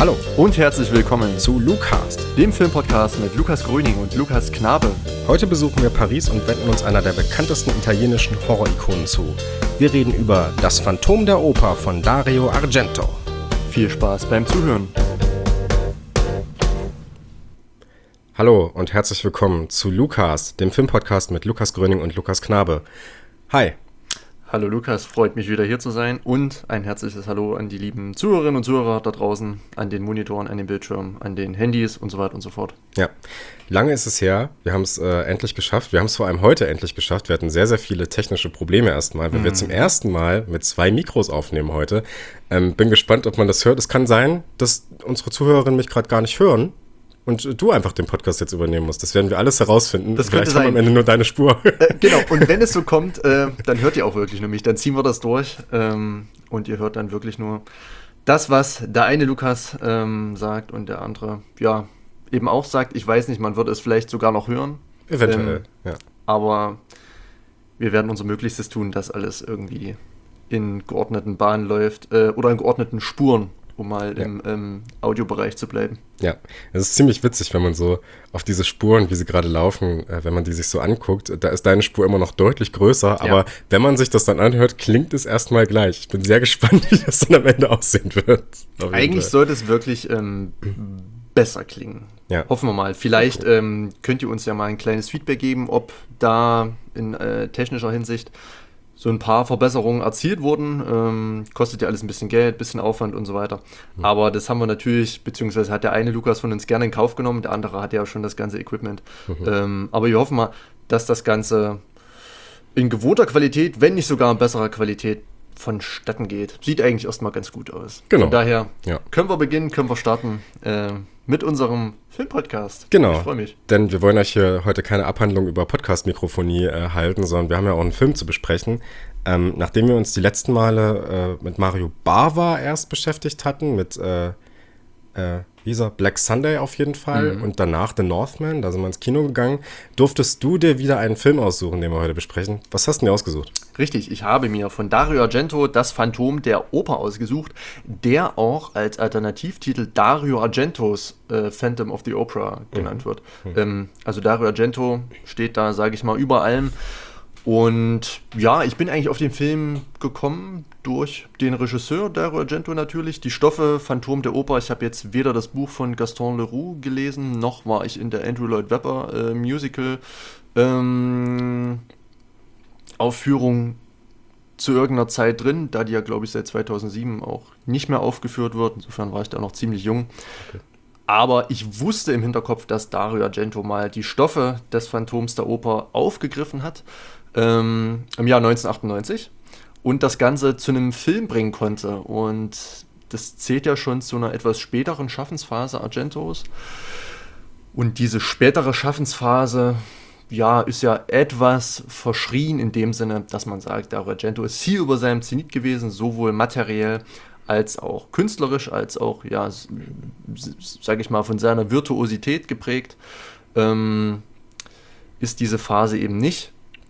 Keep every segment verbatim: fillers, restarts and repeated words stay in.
Hallo und herzlich willkommen zu Lucast, dem Filmpodcast mit Lukas Gröning und Lukas Knabe. Heute besuchen wir Paris und wenden uns einer der bekanntesten italienischen Horror-Ikonen zu. Wir reden über Das Phantom der Oper von Dario Argento. Viel Spaß beim Zuhören. Hallo und herzlich willkommen zu Lucast, dem Filmpodcast mit Lukas Gröning und Lukas Knabe. Hi. Hallo Lukas, freut mich wieder hier zu sein und ein herzliches Hallo an die lieben Zuhörerinnen und Zuhörer da draußen, an den Monitoren, an den Bildschirmen, an den Handys und so weiter und so fort. Ja, lange ist es her, wir haben es äh, endlich geschafft, wir haben es vor allem heute endlich geschafft, wir hatten sehr, sehr viele technische Probleme erstmal, weil mhm. wir zum ersten Mal mit zwei Mikros aufnehmen heute. Ähm, bin gespannt, ob man das hört. Es kann sein, dass unsere Zuhörerinnen mich gerade gar nicht hören. Und du einfach den Podcast jetzt übernehmen musst. Das werden wir alles herausfinden. Das Vielleicht könnte haben wir am Ende nur deine Spur. Äh, genau, und wenn es so kommt, äh, dann hört ihr auch wirklich nur mich. Dann ziehen wir das durch ähm, und ihr hört dann wirklich nur das, was der eine Lukas ähm, sagt und der andere, ja, eben auch sagt. Ich weiß nicht, man wird es vielleicht sogar noch hören. Eventuell, ähm, ja. Aber wir werden unser Möglichstes tun, dass alles irgendwie in geordneten Bahnen läuft äh, oder in geordneten Spuren, um mal ja. im ähm, Audiobereich zu bleiben. Ja, es ist ziemlich witzig, wenn man so auf diese Spuren, wie sie gerade laufen, äh, wenn man die sich so anguckt, da ist deine Spur immer noch deutlich größer, aber ja. wenn man sich das dann anhört, klingt es erstmal gleich. Ich bin sehr gespannt, wie das dann am Ende aussehen wird. Eigentlich sollte es wirklich ähm, besser klingen. Ja. Hoffen wir mal. Vielleicht ähm, könnt ihr uns ja mal ein kleines Feedback geben, ob da in äh, technischer Hinsicht so ein paar Verbesserungen erzielt wurden. Ähm, kostet ja alles ein bisschen Geld, ein bisschen Aufwand und so weiter. Mhm. Aber das haben wir natürlich, beziehungsweise hat der eine Lukas von uns gerne in Kauf genommen, der andere hat ja schon das ganze Equipment. Mhm. Ähm, aber wir hoffen mal, dass das Ganze in gewohnter Qualität, wenn nicht sogar in besserer Qualität, vonstatten geht. Sieht eigentlich erstmal ganz gut aus. Genau. Von daher ja. können wir beginnen, können wir starten äh, mit unserem Filmpodcast. Genau. Ich freue mich. Denn wir wollen euch hier heute keine Abhandlung über Podcast-Mikrofonie äh, halten, sondern wir haben ja auch einen Film zu besprechen. Ähm, nachdem wir uns die letzten Male äh, mit Mario Bava erst beschäftigt hatten, mit äh, äh, wie hieß er? Black Sunday auf jeden Fall mhm. und danach The Northman, da sind wir ins Kino gegangen, durftest du dir wieder einen Film aussuchen, den wir heute besprechen. Was hast du dir ausgesucht? Richtig, ich habe mir von Dario Argento Das Phantom der Oper ausgesucht, der auch als Alternativtitel Dario Argentos äh, Phantom of the Opera genannt mhm. wird. Mhm. Ähm, also Dario Argento steht da, sage ich mal, über allem. Und ja, ich bin eigentlich auf den Film gekommen durch den Regisseur Dario Argento natürlich. Die Stoffe Phantom der Oper. Ich habe jetzt weder das Buch von Gaston Leroux gelesen, noch war ich in der Andrew Lloyd Webber äh, Musical ähm, Aufführung zu irgendeiner Zeit drin, da die ja, glaube ich, seit zweitausendsieben auch nicht mehr aufgeführt wird. Insofern war ich da noch ziemlich jung. Okay. Aber ich wusste im Hinterkopf, dass Dario Argento mal die Stoffe des Phantoms der Oper aufgegriffen hat, ähm, im Jahr neunzehnhundertachtundneunzig, und das Ganze zu einem Film bringen konnte. Und das zählt ja schon zu einer etwas späteren Schaffensphase Argentos. Und diese spätere Schaffensphase, ja, ist ja etwas verschrien in dem Sinne, dass man sagt, Dario Argento ist hier über seinem Zenit gewesen, sowohl materiell als auch künstlerisch, als auch, ja, sage ich mal, von seiner Virtuosität geprägt, ähm, ist diese Phase eben nicht.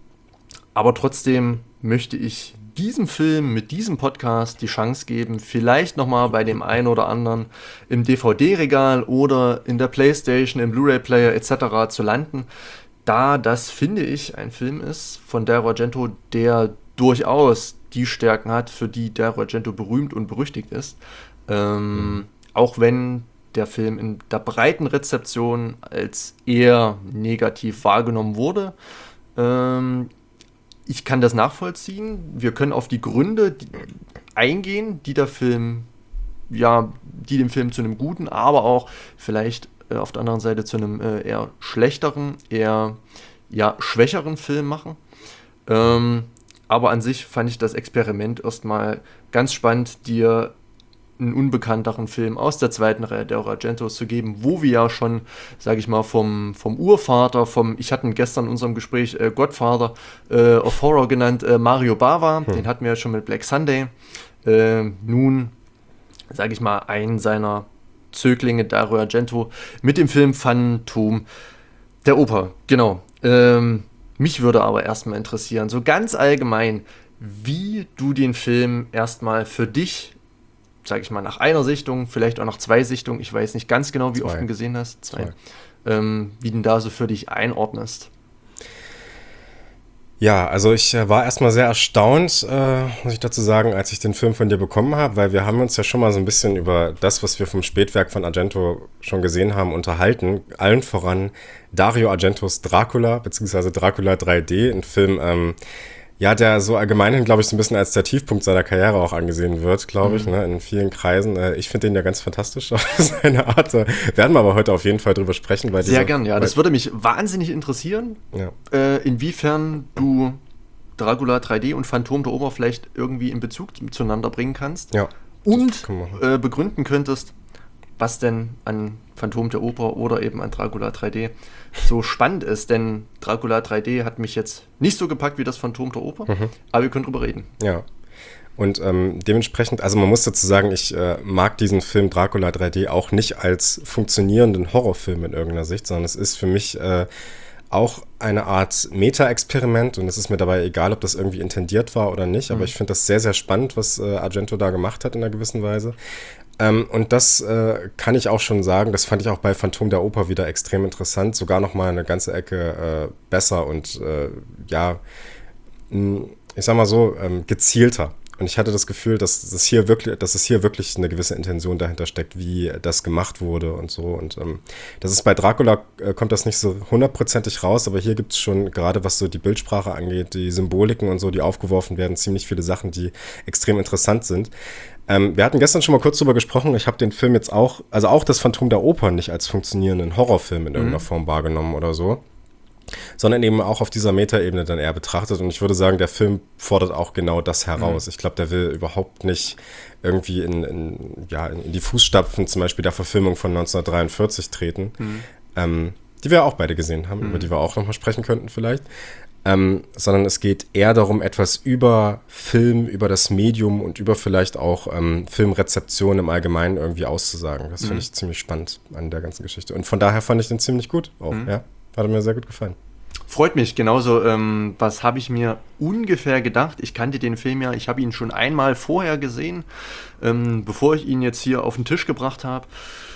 Aber trotzdem möchte ich diesem Film mit diesem Podcast die Chance geben, vielleicht nochmal bei dem einen oder anderen im D V D-Regal oder in der Playstation, im Blu-ray-Player et cetera zu landen, da das, finde ich, ein Film ist von Dario Argento, der durchaus die Stärken hat, für die Dario Argento berühmt und berüchtigt ist. Ähm, mhm. Auch wenn der Film in der breiten Rezeption als eher negativ wahrgenommen wurde. Ähm, ich kann das nachvollziehen. Wir können auf die Gründe die, eingehen, die der Film, ja, die den Film zu einem guten, aber auch vielleicht äh, auf der anderen Seite zu einem äh, eher schlechteren, eher ja, schwächeren Film machen. Ähm, Aber an sich fand ich das Experiment erstmal ganz spannend, dir einen unbekannteren Film aus der zweiten Reihe der Argentos zu geben, wo wir ja schon, sage ich mal, vom, vom Urvater, vom, ich hatte gestern in unserem Gespräch äh, Godfather äh, of Horror genannt, äh, Mario Bava, hm. den hatten wir ja schon mit Black Sunday. Äh, nun, sage ich mal, einen seiner Zöglinge, Dario Argento, mit dem Film Phantom der Oper, genau. Ähm, Mich würde aber erstmal interessieren, so ganz allgemein, wie du den Film erstmal für dich sage ich mal, nach einer Sichtung, vielleicht auch nach zwei Sichtungen, ich weiß nicht ganz genau, wie Zwei. oft du gesehen hast, zwei, Zwei. Ähm, wie du da so für dich einordnest. Ja, also ich äh, war erstmal sehr erstaunt, äh, muss ich dazu sagen, als ich den Film von dir bekommen habe, weil wir haben uns ja schon mal so ein bisschen über das, was wir vom Spätwerk von Argento schon gesehen haben, unterhalten. Allen voran Dario Argentos Dracula, beziehungsweise Dracula drei D, ein Film, ähm, ja, der so allgemeinhin, glaube ich, so ein bisschen als der Tiefpunkt seiner Karriere auch angesehen wird, glaube ich, Mhm. ne, in vielen Kreisen. Äh, ich finde den ja ganz fantastisch auf seine Art. Äh, werden wir aber heute auf jeden Fall drüber sprechen. Weil Sehr dieser, gern, ja. weil, Das würde mich wahnsinnig interessieren, ja. äh, inwiefern du Dracula drei D und Phantom der Oper vielleicht irgendwie in Bezug zueinander bringen kannst Ja, und können wir machen. äh, begründen könntest, was denn an Phantom der Oper oder eben an Dracula drei D so spannend ist. Denn Dracula drei D hat mich jetzt nicht so gepackt wie das Phantom der Oper, Mhm. aber wir können drüber reden. Ja. Und ähm, dementsprechend, also man muss dazu sagen, ich äh, mag diesen Film Dracula drei D auch nicht als funktionierenden Horrorfilm in irgendeiner Sicht, sondern es ist für mich äh, auch eine Art Meta-Experiment und es ist mir dabei egal, ob das irgendwie intendiert war oder nicht, aber Mhm. ich finde das sehr, sehr spannend, was äh, Argento da gemacht hat in einer gewissen Weise. Ähm, und das äh, kann ich auch schon sagen, das fand ich auch bei Phantom der Oper wieder extrem interessant, sogar nochmal eine ganze Ecke äh, besser und äh, ja, mh, ich sag mal so, ähm, gezielter. Und ich hatte das Gefühl, dass, das hier wirklich, dass es hier wirklich eine gewisse Intention dahinter steckt, wie das gemacht wurde und so. Und ähm, das ist bei Dracula, äh, kommt das nicht so hundertprozentig raus, aber hier gibt es schon, gerade was so die Bildsprache angeht, die Symboliken und so, die aufgeworfen werden, ziemlich viele Sachen, die extrem interessant sind. Ähm, wir hatten gestern schon mal kurz drüber gesprochen, ich habe den Film jetzt auch, also auch das Phantom der Oper nicht als funktionierenden Horrorfilm in irgendeiner Mhm. Form wahrgenommen oder so, sondern eben auch auf dieser Metaebene dann eher betrachtet. Und ich würde sagen, der Film fordert auch genau das heraus. Mhm. Ich glaube, der will überhaupt nicht irgendwie in, in, ja, in die Fußstapfen zum Beispiel der Verfilmung von neunzehnhundertdreiundvierzig treten, Mhm. ähm, die wir auch beide gesehen haben, Mhm. über die wir auch nochmal sprechen könnten vielleicht. Ähm, sondern es geht eher darum, etwas über Film, über das Medium und über vielleicht auch ähm, Filmrezeption im Allgemeinen irgendwie auszusagen. Das finde Mhm. ich ziemlich spannend an der ganzen Geschichte. Und von daher fand ich den ziemlich gut auch, Mhm. ja. Hat mir sehr gut gefallen. Freut mich, genauso. Ähm, was habe ich mir ungefähr gedacht? Ich kannte den Film ja, ich habe ihn schon einmal vorher gesehen, ähm, bevor ich ihn jetzt hier auf den Tisch gebracht habe.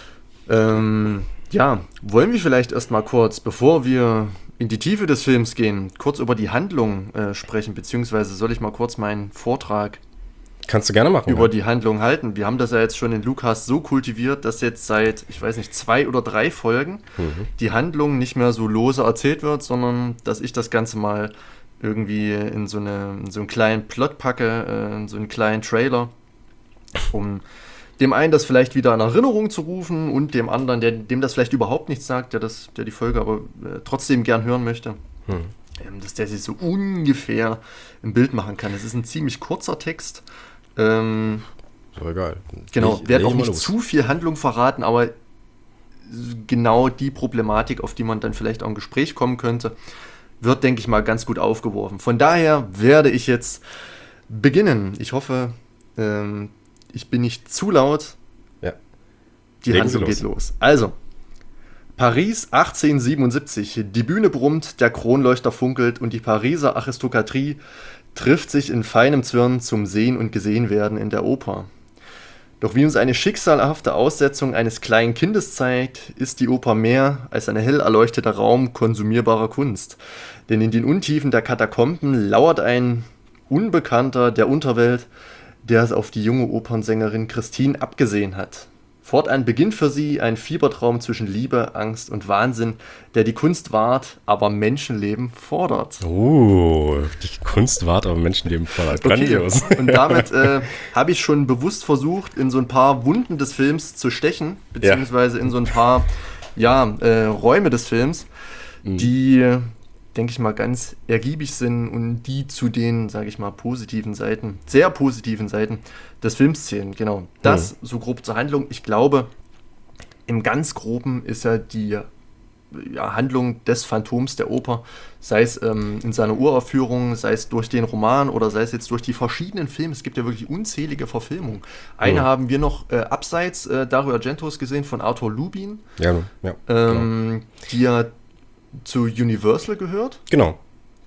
Ähm, ja, wollen wir vielleicht erstmal kurz, bevor wir in die Tiefe des Films gehen, kurz über die Handlung äh, sprechen, beziehungsweise soll ich mal kurz meinen Vortrag Kannst du gerne machen. über ja. die Handlung halten. Wir haben das ja jetzt schon in Lukas so kultiviert, dass jetzt seit, ich weiß nicht, zwei oder drei Folgen Mhm. die Handlung nicht mehr so lose erzählt wird, sondern dass ich das Ganze mal irgendwie in so, eine, in so einen kleinen Plot packe, äh, in so einen kleinen Trailer, um dem einen das vielleicht wieder in Erinnerung zu rufen und dem anderen, der, dem das vielleicht überhaupt nichts sagt, der, das, der die Folge aber äh, trotzdem gern hören möchte, Mhm. ähm, dass der sich so ungefähr ein Bild machen kann. Es ist ein ziemlich kurzer Text. Ähm, So egal. genau, Leg- werde leg auch mal nicht los. zu viel Handlung verraten, aber genau die Problematik, auf die man dann vielleicht auch im Gespräch kommen könnte, wird, denke ich mal, ganz gut aufgeworfen. Von daher werde ich jetzt beginnen. Ich hoffe, ähm, ich bin nicht zu laut. Ja. Die Legen Sie Handlung los. geht los. Also, Paris achtzehnhundertsiebenundsiebzig. Die Bühne brummt, der Kronleuchter funkelt und die Pariser Aristokratie trifft sich in feinem Zwirn zum Sehen und Gesehenwerden in der Oper. Doch wie uns eine schicksalhafte Aussetzung eines kleinen Kindes zeigt, ist die Oper mehr als ein hell erleuchteter Raum konsumierbarer Kunst. Denn in den Untiefen der Katakomben lauert ein Unbekannter der Unterwelt, der es auf die junge Opernsängerin Christine abgesehen hat. Fortan beginnt für sie ein Fiebertraum zwischen Liebe, Angst und Wahnsinn, der die Kunst wahrt, aber Menschenleben fordert. Oh, die Kunst wahrt aber Menschenleben voll. Grandios. Okay. Und damit äh, habe ich schon bewusst versucht, in so ein paar Wunden des Films zu stechen, beziehungsweise in so ein paar ja, äh, Räume des Films, Mhm. die, denke ich mal, ganz ergiebig sind und die zu den, sage ich mal, positiven Seiten, sehr positiven Seiten des Films zählen. Genau. Das so grob zur Handlung. Ich glaube, im ganz Groben ist ja die ja, Handlung des Phantoms der Oper, sei es ähm, in seiner Uraufführung, sei es durch den Roman oder sei es jetzt durch die verschiedenen Filme. Es gibt ja wirklich unzählige Verfilmungen. Eine Ja. haben wir noch äh, abseits äh, Dario Argentos gesehen von Arthur Lubin, Ja, ja. ähm, die ja zu Universal gehört. Genau.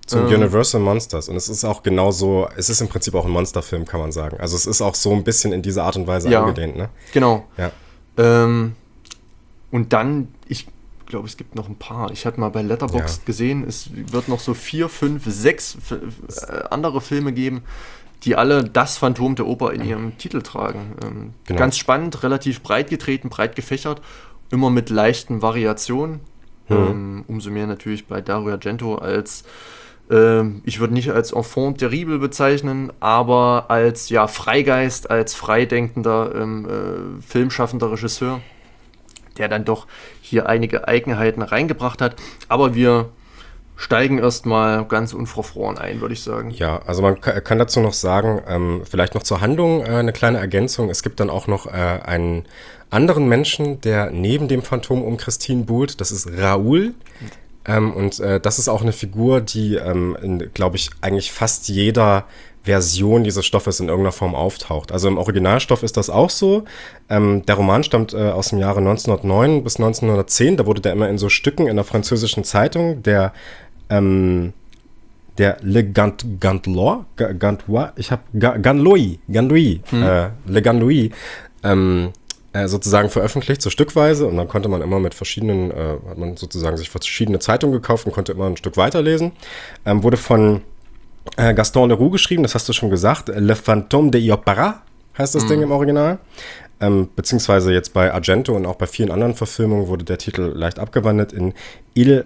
Zum ähm, Universal Monsters. Und es ist auch genauso, es ist im Prinzip auch ein Monsterfilm, kann man sagen. Also es ist auch so ein bisschen in dieser Art und Weise ja, angedehnt, ne? Genau. Ja. Ähm, und dann, ich glaube, es gibt noch ein paar. Ich hatte mal bei Letterboxd ja. gesehen, es wird noch so vier, fünf, sechs f- f- andere Filme geben, die alle das Phantom der Oper in ihrem Titel tragen. Ähm, genau. Ganz spannend, relativ breit getreten, breit gefächert, immer mit leichten Variationen. Mhm. Ähm, umso mehr natürlich bei Dario Argento als, äh, ich würde nicht als Enfant terrible bezeichnen, aber als ja, Freigeist, als freidenkender ähm, äh, filmschaffender Regisseur, der dann doch hier einige Eigenheiten reingebracht hat. Aber wir steigen erstmal ganz unverfroren ein, würde ich sagen. Ja, also man kann dazu noch sagen, ähm, vielleicht noch zur Handlung äh, eine kleine Ergänzung. Es gibt dann auch noch äh, einen anderen Menschen, der neben dem Phantom um Christine buhlt. Das ist Raoul. Ähm, und äh, das ist auch eine Figur, die, ähm, glaube ich, eigentlich fast jeder Version dieses Stoffes in irgendeiner Form auftaucht. Also im Originalstoff ist das auch so. Ähm, der Roman stammt äh, aus dem Jahre neunzehnhundertneun bis neunzehnhundertzehn. Da wurde der immer in so Stücken in der französischen Zeitung, der ähm, der Le Gant, Gantloi, Gantloi, ich habe Gantloi, Gantloi, hm. äh, Le Gantloi, ähm, äh, sozusagen veröffentlicht, so stückweise, und dann konnte man immer mit verschiedenen, äh, hat man sozusagen sich verschiedene Zeitungen gekauft und konnte immer ein Stück weiterlesen. Ähm, wurde von äh, Gaston Leroux geschrieben, das hast du schon gesagt, Le Fantôme de l'Opéra heißt das hm. Ding im Original. Ähm, beziehungsweise jetzt bei Argento und auch bei vielen anderen Verfilmungen wurde der Titel leicht abgewandelt in Il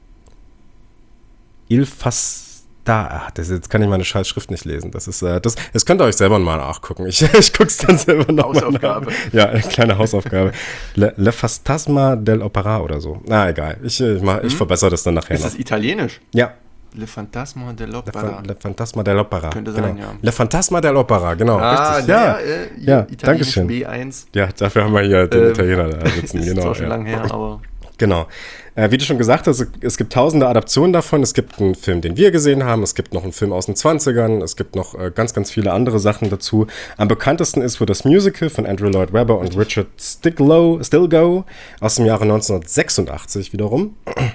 Il Fasta. Ach, das, jetzt kann ich meine scheiß Schrift nicht lesen. Das ist, äh, das, das könnt ihr euch selber mal nachgucken. Ich, ich guck's dann selber noch Hausaufgabe. Mal nach. Ja, eine kleine Hausaufgabe. Le, Le Fantasma dell'Opera oder so. Na, egal. Ich, ich, mach, ich hm? verbessere das dann nachher Ist noch. das italienisch? Ja. Le Fantasma dell'Opera. Le Fantasma dell'Opera. Könnte sein, genau. ja. Le Fantasma dell'Opera, genau. Ah, richtig. Ja, ja, äh, ja, danke schön. B eins. Ja, dafür haben wir hier den Ähm, Italiener da sitzen. Das ist Genau, zwar schon ja. lange her, aber... Genau. Äh, wie du schon gesagt hast, es gibt tausende Adaptionen davon. Es gibt einen Film, den wir gesehen haben. Es gibt noch einen Film aus den zwanzigern. Es gibt noch äh, ganz, ganz viele andere Sachen dazu. Am bekanntesten ist wohl das Musical von Andrew Lloyd Webber und Richard Stilgoe, Stilgoe aus dem Jahre neunzehnhundertsechsundachtzig wiederum.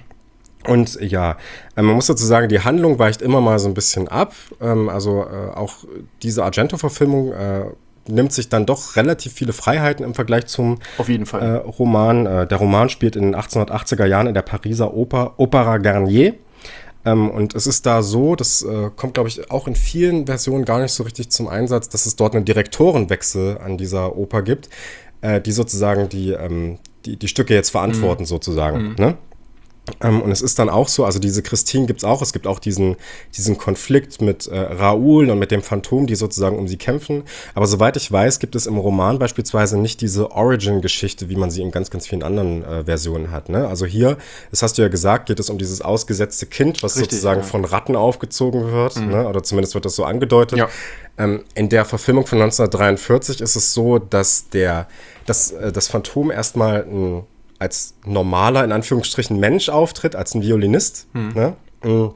Und ja, äh, man muss dazu sagen, die Handlung weicht immer mal so ein bisschen ab. Ähm, also äh, auch diese Argento-Verfilmung äh, nimmt sich dann doch relativ viele Freiheiten im Vergleich zum Auf jeden Fall. Äh, Roman. Äh, der Roman spielt in den achtzehnhundertachtziger Jahren in der Pariser Oper Opera Garnier. Ähm, und es ist da so, das äh, kommt, glaube ich, auch in vielen Versionen gar nicht so richtig zum Einsatz, dass es dort einen Direktorenwechsel an dieser Oper gibt, äh, die sozusagen die, ähm, die, die Stücke jetzt verantworten, mhm. sozusagen. Mhm. Ne? Ähm, und es ist dann auch so, also diese Christine gibt es auch, es gibt auch diesen, diesen Konflikt mit äh, Raoul und mit dem Phantom, die sozusagen um sie kämpfen. Aber soweit ich weiß, gibt es im Roman beispielsweise nicht diese Origin-Geschichte, wie man sie in ganz, ganz vielen anderen äh, Versionen hat. Ne? Also hier, das hast du ja gesagt, geht es um dieses ausgesetzte Kind, was Richtig, sozusagen ja. von Ratten aufgezogen wird, mhm. ne? Oder zumindest wird das so angedeutet. Ja. Ähm, in der Verfilmung von neunzehnhundertdreiundvierzig ist es so, dass der, dass, äh, das Phantom erstmal ein als normaler, in Anführungsstrichen, Mensch auftritt, als ein Violinist, hm. ne?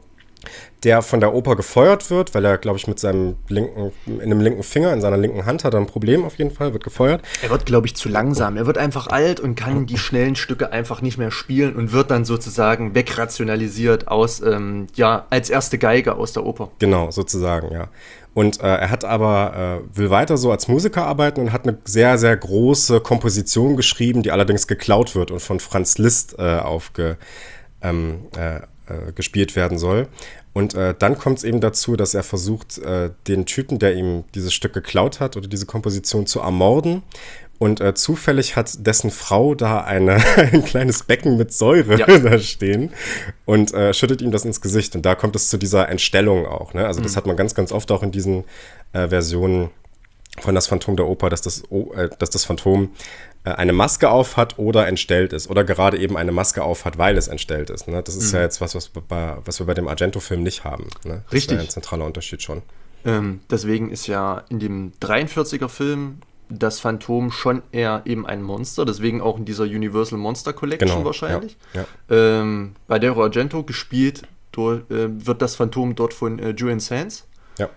der von der Oper gefeuert wird, weil er, glaube ich, mit seinem linken, in einem linken Finger, in seiner linken Hand hat er ein Problem auf jeden Fall, wird gefeuert. Er wird, glaube ich, zu langsam. Er wird einfach alt und kann die schnellen Stücke einfach nicht mehr spielen und wird dann sozusagen wegrationalisiert aus, ähm, ja, als erste Geige aus der Oper. Genau, sozusagen, ja. Und äh, er hat aber, äh, will weiter so als Musiker arbeiten und hat eine sehr, sehr große Komposition geschrieben, die allerdings geklaut wird und von Franz Liszt äh, aufge, ähm, äh, äh, gespielt werden soll. Und äh, dann kommt es eben dazu, dass er versucht, äh, den Typen, der ihm dieses Stück geklaut hat oder diese Komposition zu ermorden. Und äh, zufällig hat dessen Frau da eine, ein kleines Becken mit Säure ja. da stehen und äh, schüttet ihm das ins Gesicht. Und da kommt es zu dieser Entstellung auch. Ne? Also mhm. das hat man ganz, ganz oft auch in diesen äh, Versionen von Das Phantom der Oper, dass das, äh, dass das Phantom äh, eine Maske auf hat oder entstellt ist. Oder gerade eben eine Maske auf hat, weil es entstellt ist. Ne? Das ist mhm. ja jetzt was, was, bei, was wir bei dem Argento-Film nicht haben. Ne? Das Richtig. ist ja ein zentraler Unterschied schon. Ähm, deswegen ist ja in dem dreiundvierziger-Film das Phantom schon eher eben ein Monster, deswegen auch in dieser Universal Monster Collection genau, wahrscheinlich. Ja, ja. Ähm, bei Dario Argento gespielt durch, äh, wird das Phantom dort von äh, Julian Sands ja.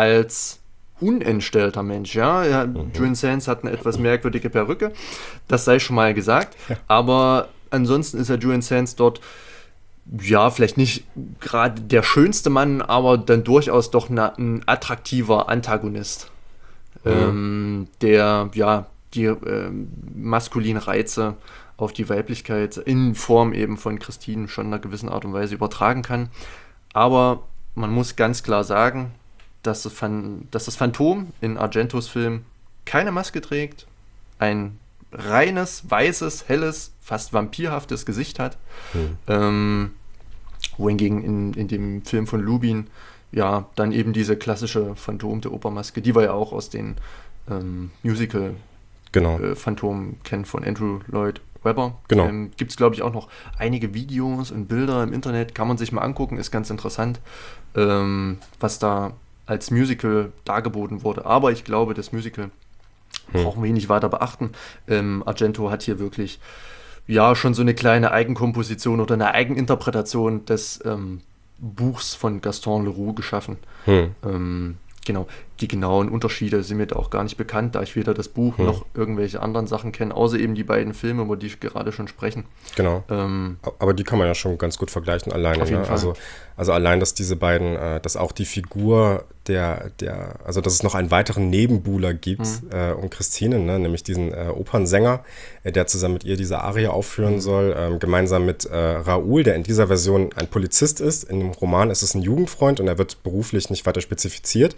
als unentstellter Mensch. Ja? Ja, mhm. Julian Sands hat eine etwas merkwürdige Perücke, das sei schon mal gesagt, ja. aber ansonsten ist ja Julian Sands dort ja, vielleicht nicht gerade der schönste Mann, aber dann durchaus doch na, ein attraktiver Antagonist, mhm. ähm, der ja die äh, maskulinen Reize auf die Weiblichkeit in Form eben von Christine schon in einer gewissen Art und Weise übertragen kann. Aber man muss ganz klar sagen, dass das, Phan- dass das Phantom in Argentos Film keine Maske trägt, ein reines, weißes, helles, fast vampirhaftes Gesicht hat. Hm. Ähm, wohingegen in, in dem Film von Lubin ja dann eben diese klassische Phantom der Opermaske, die wir ja auch aus den ähm, Musical genau. äh, Phantom kennen von Andrew Lloyd Webber. Genau. Ähm, gibt es, glaube ich, auch noch einige Videos und Bilder im Internet, kann man sich mal angucken, ist ganz interessant, ähm, was da als Musical dargeboten wurde. Aber ich glaube, das Musical hm. brauchen wir nicht weiter beachten. Ähm, Argento hat hier wirklich ja schon so eine kleine Eigenkomposition oder eine Eigeninterpretation des ähm, Buchs von Gaston Leroux geschaffen. Hm. Ähm, genau, die genauen Unterschiede sind mir da auch gar nicht bekannt, da ich weder das Buch hm. noch irgendwelche anderen Sachen kenne, außer eben die beiden Filme, über die ich gerade schon sprechen. Genau. Ähm, Aber die kann man ja schon ganz gut vergleichen alleine. Auf jeden ne? Fall. Also, also allein, dass diese beiden, äh, dass auch die Figur der, der, also dass es noch einen weiteren Nebenbuhler gibt hm. äh, um Christine, ne? Nämlich diesen äh, Opernsänger, äh, der zusammen mit ihr diese Arie aufführen hm. soll, äh, gemeinsam mit äh, Raoul, der in dieser Version ein Polizist ist. In dem Roman ist es ein Jugendfreund und er wird beruflich nicht weiter spezifiziert.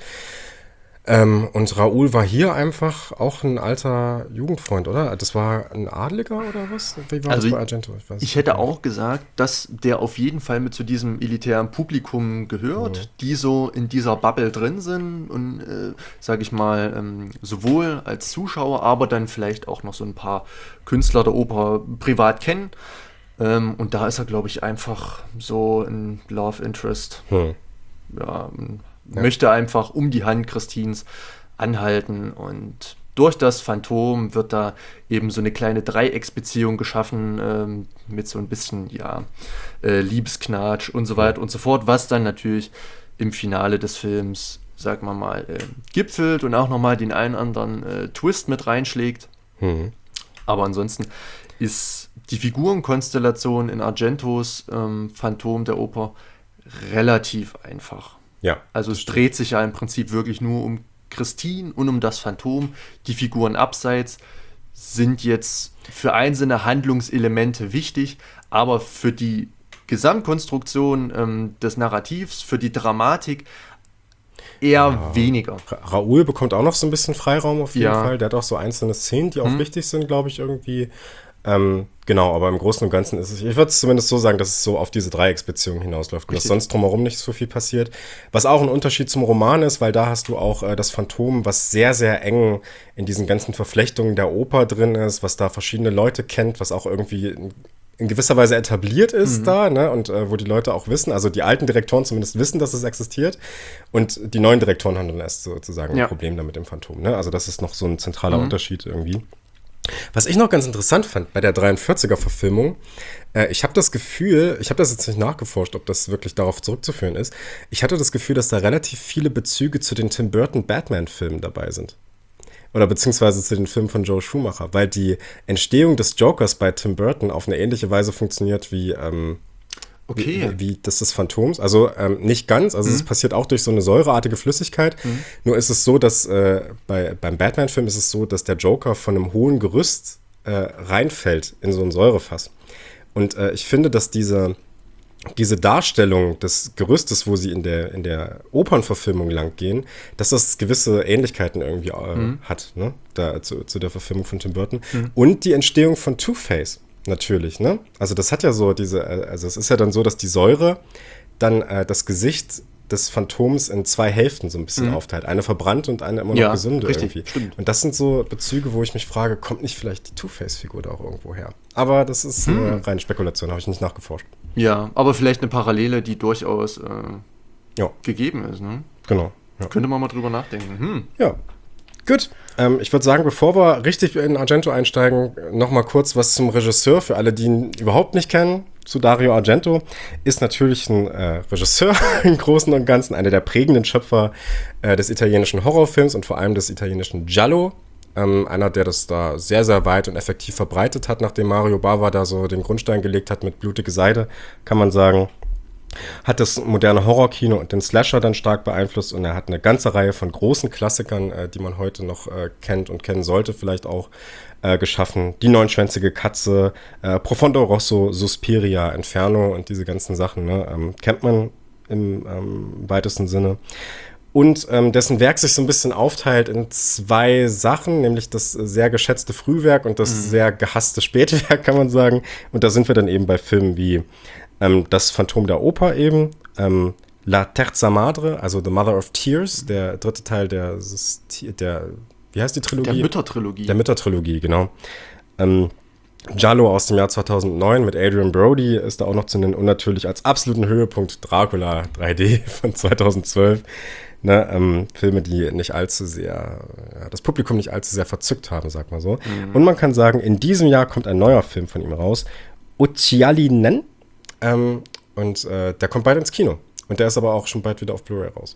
Ähm, und Raoul war hier einfach auch ein alter Jugendfreund, oder? Das war ein Adliger oder was? Wie war also das bei Argento? Ich, weiß ich hätte auch gesagt, dass der auf jeden Fall mit zu diesem elitären Publikum gehört, mhm. die so in dieser Bubble drin sind und, äh, sage ich mal, ähm, sowohl als Zuschauer, aber dann vielleicht auch noch so ein paar Künstler der Oper privat kennen. Ähm, und da ist er, glaube ich, einfach so ein Love Interest. Mhm. Ja, ein Ja. möchte einfach um die Hand Christines anhalten und durch das Phantom wird da eben so eine kleine Dreiecksbeziehung geschaffen ähm, mit so ein bisschen, ja, äh, Liebesknatsch und so weiter und so fort, was dann natürlich im Finale des Films, sagen wir mal, äh, gipfelt und auch nochmal den einen anderen äh, Twist mit reinschlägt. Mhm. Aber ansonsten ist die Figurenkonstellation in Argentos ähm, Phantom der Oper relativ einfach. Ja, also es dreht sich ja im Prinzip wirklich nur um Christine und um das Phantom. Die Figuren abseits sind jetzt für einzelne Handlungselemente wichtig, aber für die Gesamtkonstruktion ähm, des Narrativs, für die Dramatik eher ja. weniger. Raoul bekommt auch noch so ein bisschen Freiraum auf jeden ja. Fall. Der hat auch so einzelne Szenen, die auch hm. wichtig sind, glaube ich, irgendwie. Ähm, genau, aber im Großen und Ganzen ist es, ich würde es zumindest so sagen, dass es so auf diese Dreiecksbeziehung hinausläuft und dass sonst drumherum nicht so viel passiert. Was auch ein Unterschied zum Roman ist, weil da hast du auch äh, das Phantom, was sehr, sehr eng in diesen ganzen Verflechtungen der Oper drin ist, was da verschiedene Leute kennt, was auch irgendwie in, in gewisser Weise etabliert ist mhm. da, ne? Und äh, wo die Leute auch wissen, also die alten Direktoren zumindest wissen, dass es existiert und die neuen Direktoren haben dann erst sozusagen ja. ein Problem damit im Phantom, ne? Also das ist noch so ein zentraler mhm. Unterschied irgendwie. Was ich noch ganz interessant fand bei der dreiundvierziger-Verfilmung, äh, ich habe das Gefühl, ich habe das jetzt nicht nachgeforscht, ob das wirklich darauf zurückzuführen ist, ich hatte das Gefühl, dass da relativ viele Bezüge zu den Tim Burton Batman-Filmen dabei sind. Oder beziehungsweise zu den Filmen von Joe Schumacher, weil die Entstehung des Jokers bei Tim Burton auf eine ähnliche Weise funktioniert wie, ähm, okay. wie, wie das des Phantoms. Also ähm, nicht ganz, also mhm. es passiert auch durch so eine säureartige Flüssigkeit. Mhm. Nur ist es so, dass äh, bei, beim Batman-Film ist es so, dass der Joker von einem hohen Gerüst äh, reinfällt in so ein Säurefass. Und äh, ich finde, dass diese, diese Darstellung des Gerüstes, wo sie in der, in der Opernverfilmung lang gehen, dass das gewisse Ähnlichkeiten irgendwie äh, mhm. hat, ne? Da, zu, zu der Verfilmung von Tim Burton. Mhm. Und die Entstehung von Two-Face. Natürlich, ne? Also das hat ja so diese, also es ist ja dann so, dass die Säure dann äh, das Gesicht des Phantoms in zwei Hälften so ein bisschen mhm. aufteilt. Eine verbrannt und eine immer noch ja, gesunde richtig, irgendwie. Stimmt. Und das sind so Bezüge, wo ich mich frage, kommt nicht vielleicht die Two-Face-Figur da auch irgendwo her? Aber das ist mhm. äh, reine Spekulation, habe ich nicht nachgeforscht. Ja, aber vielleicht eine Parallele, die durchaus äh, ja. gegeben ist, ne? Genau. Ja. Könnte man mal drüber nachdenken. Hm. Ja. Gut, ähm, ich würde sagen, bevor wir richtig in Argento einsteigen, noch mal kurz was zum Regisseur. Für alle, die ihn überhaupt nicht kennen, zu Dario Argento, ist natürlich ein äh, Regisseur im Großen und Ganzen, einer der prägenden Schöpfer äh, des italienischen Horrorfilms und vor allem des italienischen Giallo Ähm, einer, der das da sehr, sehr weit und effektiv verbreitet hat, nachdem Mario Bava da so den Grundstein gelegt hat mit Blutige Seide, kann man sagen. Hat das moderne Horrorkino und den Slasher dann stark beeinflusst und er hat eine ganze Reihe von großen Klassikern, äh, die man heute noch äh, kennt und kennen sollte, vielleicht auch äh, geschaffen. Die neunschwänzige Katze, äh, Profondo Rosso, Suspiria, Inferno und diese ganzen Sachen, ne, ähm, kennt man im ähm, weitesten Sinne. Und ähm, dessen Werk sich so ein bisschen aufteilt in zwei Sachen, nämlich das sehr geschätzte Frühwerk und das mhm. sehr gehasste Spätwerk, kann man sagen. Und da sind wir dann eben bei Filmen wie ähm, Das Phantom der Oper eben, ähm, La Terza Madre, also The Mother of Tears, der dritte Teil der, der wie heißt die Trilogie? Der Müttertrilogie. Der Müttertrilogie, genau. Ähm, Giallo aus dem Jahr zweitausendneun mit Adrian Brody ist da auch noch zu nennen und natürlich als absoluten Höhepunkt Dracula drei D von zweitausendzwölf. Ne, ähm, Filme, die nicht allzu sehr, ja, das Publikum nicht allzu sehr verzückt haben, sag mal so. Mhm. Und man kann sagen, in diesem Jahr kommt ein neuer Film von ihm raus, Occhialinen, ähm, und äh, der kommt bald ins Kino. Und der ist aber auch schon bald wieder auf Blu-ray raus.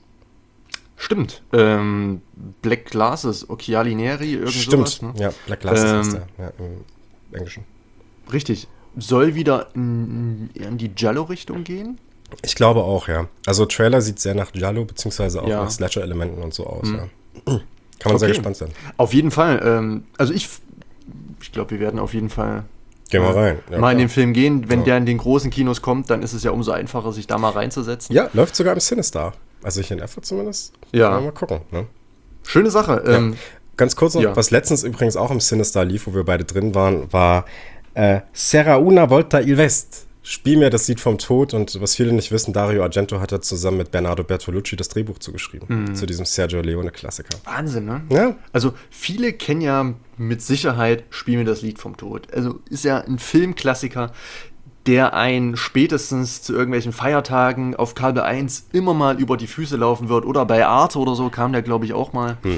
Stimmt. Ähm, Black Glasses, Occhialineri, irgend Stimmt, sowas. Ne? Ja, Black Glasses ähm, heißt der, ja, im Englischen. Richtig. Soll wieder in, in die Giallo-Richtung gehen? Ich glaube auch, ja. Also Trailer sieht sehr nach Giallo, beziehungsweise auch ja. nach Slasher-Elementen und so aus, mhm. ja. Kann man okay. sehr gespannt sein. Auf jeden Fall. Ähm, also ich, ich glaube, wir werden auf jeden Fall Gehen wir rein. Ja, mal in den Film gehen. Wenn ja. der in den großen Kinos kommt, dann ist es ja umso einfacher, sich da mal reinzusetzen. Ja, läuft sogar im Cinestar. Also hier in Erfurt zumindest. Ja. Mal gucken. Ne? Schöne Sache. Ja. Ähm, Ganz kurz noch, ja. was letztens übrigens auch im Cinestar lief, wo wir beide drin waren, war äh, Serra una volta il West. Spiel mir das Lied vom Tod und was viele nicht wissen, Dario Argento hat da zusammen mit Bernardo Bertolucci das Drehbuch zugeschrieben, mhm. zu diesem Sergio Leone-Klassiker. Wahnsinn, ne? Ja. Also viele kennen ja mit Sicherheit Spiel mir das Lied vom Tod. Also ist ja ein Filmklassiker, der einen spätestens zu irgendwelchen Feiertagen auf Kabel eins immer mal über die Füße laufen wird oder bei Arte oder so kam der, glaube ich, auch mal. Mhm.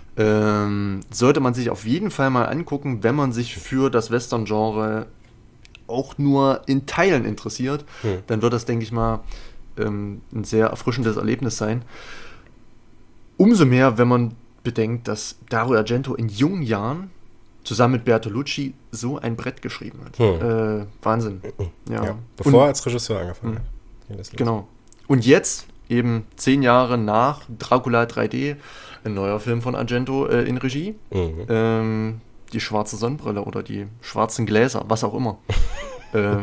Ähm, sollte man sich auf jeden Fall mal angucken, wenn man sich für das Western-Genre auch nur in Teilen interessiert, hm. dann wird das, denke ich mal, ähm, ein sehr erfrischendes Erlebnis sein. Umso mehr, wenn man bedenkt, dass Dario Argento in jungen Jahren zusammen mit Bertolucci so ein Brett geschrieben hat. Hm. Äh, Wahnsinn. Ja. Ja, bevor er als Regisseur angefangen hm. hat. Genau. Und jetzt, eben zehn Jahre nach Dracula drei D, ein neuer Film von Argento äh, in Regie. Mhm. Ähm, die schwarze Sonnenbrille oder die schwarzen Gläser, was auch immer. äh,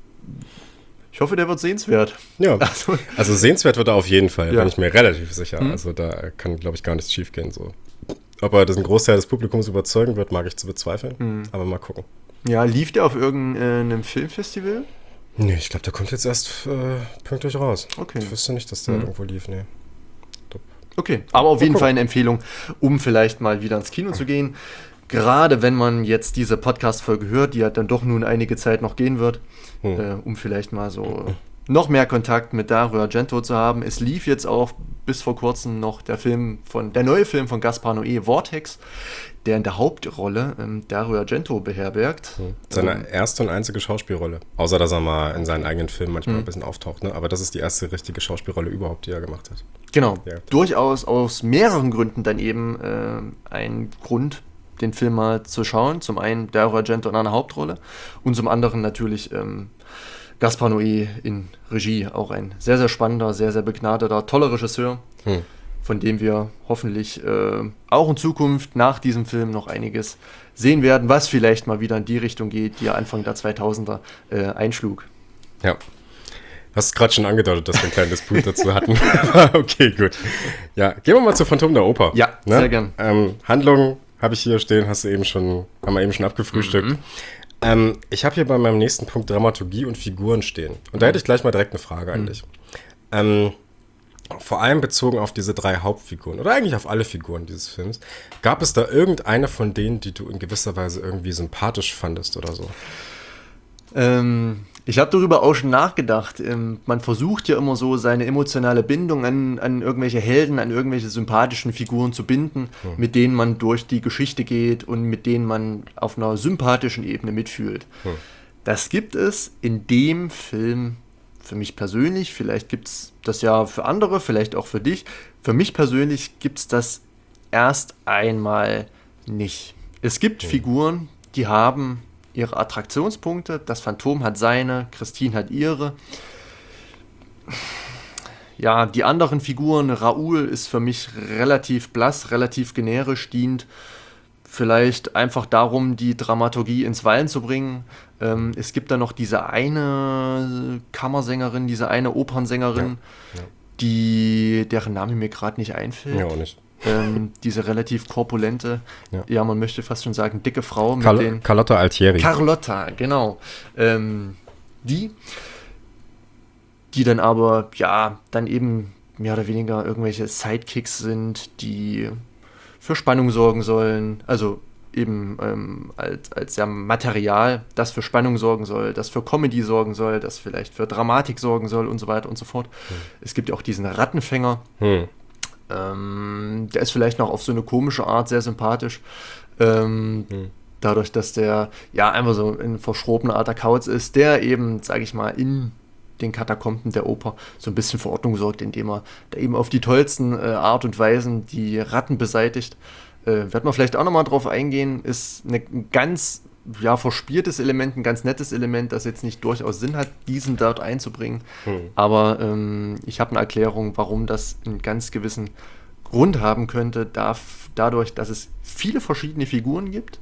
ich hoffe, der wird sehenswert. Ja, also, also sehenswert wird er auf jeden Fall, ja. bin ich mir relativ sicher. Mhm. Also da kann, glaube ich, gar nichts schief gehen. So. Ob er das einen Großteil des Publikums überzeugen wird, mag ich zu bezweifeln. Mhm. Aber mal gucken. Ja, lief der auf irgendeinem Filmfestival? Nee, ich glaube, der kommt jetzt erst äh, pünktlich raus. Okay. Ich wüsste nicht, dass der mhm. irgendwo lief, nee. Okay, aber auf jeden Fall eine Empfehlung, um vielleicht mal wieder ins Kino zu gehen. Gerade wenn man jetzt diese Podcast-Folge hört, die ja dann doch nun einige Zeit noch gehen wird, hm. äh, um vielleicht mal so noch mehr Kontakt mit Dario Argento zu haben. Es lief jetzt auch bis vor kurzem noch der Film von, der neue Film von Gaspar Noé, Vortex, der in der Hauptrolle ähm, Dario Argento beherbergt. Hm. Seine ähm, erste und einzige Schauspielrolle. Außer, dass er mal in seinen eigenen Filmen manchmal hm. ein bisschen auftaucht. Ne? Aber das ist die erste richtige Schauspielrolle überhaupt, die er gemacht hat. Genau. Ja. Durchaus aus mehreren Gründen dann eben äh, ein Grund, den Film mal zu schauen. Zum einen Dario Argento in einer Hauptrolle und zum anderen natürlich ähm, Gaspar Noé in Regie. Auch ein sehr, sehr spannender, sehr, sehr begnadeter, toller Regisseur, hm. von dem wir hoffentlich äh, auch in Zukunft nach diesem Film noch einiges sehen werden, was vielleicht mal wieder in die Richtung geht, die er Anfang der zweitausender äh, einschlug. Ja. Hast gerade schon angedeutet, dass wir einen kleinen Disput dazu hatten. Okay, gut. Ja, gehen wir mal zu Phantom der Oper. Ja, ne? Sehr gern. Ähm, Handlung habe ich hier stehen, hast du eben schon, haben wir eben schon abgefrühstückt. Mhm. Ähm, ich habe hier bei meinem nächsten Punkt Dramaturgie und Figuren stehen. Und da hätte ich gleich mal direkt eine Frage an dich. Mhm. Ähm, vor allem bezogen auf diese drei Hauptfiguren oder eigentlich auf alle Figuren dieses Films. Gab es da irgendeine von denen, die du in gewisser Weise irgendwie sympathisch fandest oder so? Ähm, ich habe darüber auch schon nachgedacht. Ähm, man versucht ja immer so, seine emotionale Bindung an, an irgendwelche Helden, an irgendwelche sympathischen Figuren zu binden, hm. mit denen man durch die Geschichte geht und mit denen man auf einer sympathischen Ebene mitfühlt. Hm. Das gibt es in dem Film für mich persönlich, vielleicht gibt es das ja für andere, vielleicht auch für dich. Für mich persönlich gibt es das erst einmal nicht. Es gibt Hm. Figuren, die haben ihre Attraktionspunkte. Das Phantom hat seine, Christine hat ihre. Ja, die anderen Figuren, Raoul ist für mich relativ blass, relativ generisch, dient vielleicht einfach darum, die Dramaturgie ins Wallen zu bringen. Ähm, es gibt da noch diese eine Kammersängerin, diese eine Opernsängerin, Ja, ja. die deren Name mir gerade nicht einfällt. Ja, auch nicht. Ähm, diese relativ korpulente, ja. Ja. man möchte fast schon sagen, dicke Frau mit Carl- den... Carlotta Altieri. Carlotta, genau. Ähm, die, die dann aber, ja, dann eben mehr oder weniger irgendwelche Sidekicks sind, die für Spannung sorgen sollen. Also eben ähm, als, als ja Material, das für Spannung sorgen soll, das für Comedy sorgen soll, das vielleicht für Dramatik sorgen soll und so weiter und so fort. Hm. Es gibt ja auch diesen Rattenfänger. Hm. Ähm, der ist vielleicht noch auf so eine komische Art sehr sympathisch. Ähm, hm. Dadurch, dass der ja einfach so ein verschrobener alter Kauz ist, der eben, sage ich mal, in den Katakomben der Oper so ein bisschen für Ordnung sorgt, indem er da eben auf die tollsten äh, Art und Weisen die Ratten beseitigt. Äh, wird man vielleicht auch nochmal drauf eingehen, ist eine, ein ganz ja, verspieltes Element, ein ganz nettes Element, das jetzt nicht durchaus Sinn hat, diesen dort einzubringen. Hm. Aber ähm, ich habe eine Erklärung, warum das einen ganz gewissen Grund haben könnte, darf, dadurch, dass es viele verschiedene Figuren gibt,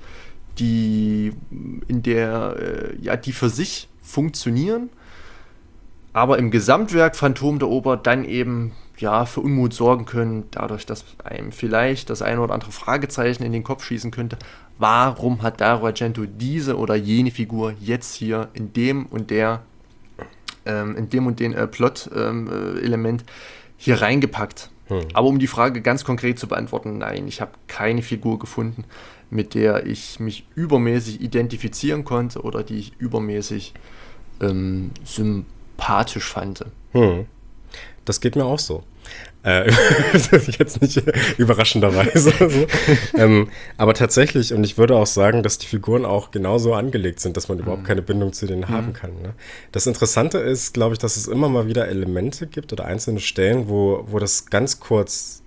die in der, äh, ja, die für sich funktionieren, aber im Gesamtwerk Phantom der Oper dann eben ja für Unmut sorgen können, dadurch, dass einem vielleicht das eine oder andere Fragezeichen in den Kopf schießen könnte. Warum hat Dario Argento diese oder jene Figur jetzt hier in dem und der, ähm, in dem und den äh, Plot-Element ähm, hier reingepackt? Hm. Aber um die Frage ganz konkret zu beantworten, nein, ich habe keine Figur gefunden, mit der ich mich übermäßig identifizieren konnte oder die ich übermäßig ähm, sympathisch fand. Hm. Das geht mir auch so. Äh, jetzt nicht überraschenderweise. So. ähm, aber tatsächlich, und ich würde auch sagen, dass die Figuren auch genauso angelegt sind, dass man überhaupt keine Bindung zu denen mhm. haben kann. Ne? Das Interessante ist, glaube ich, dass es immer mal wieder Elemente gibt oder einzelne Stellen, wo, wo das ganz kurz,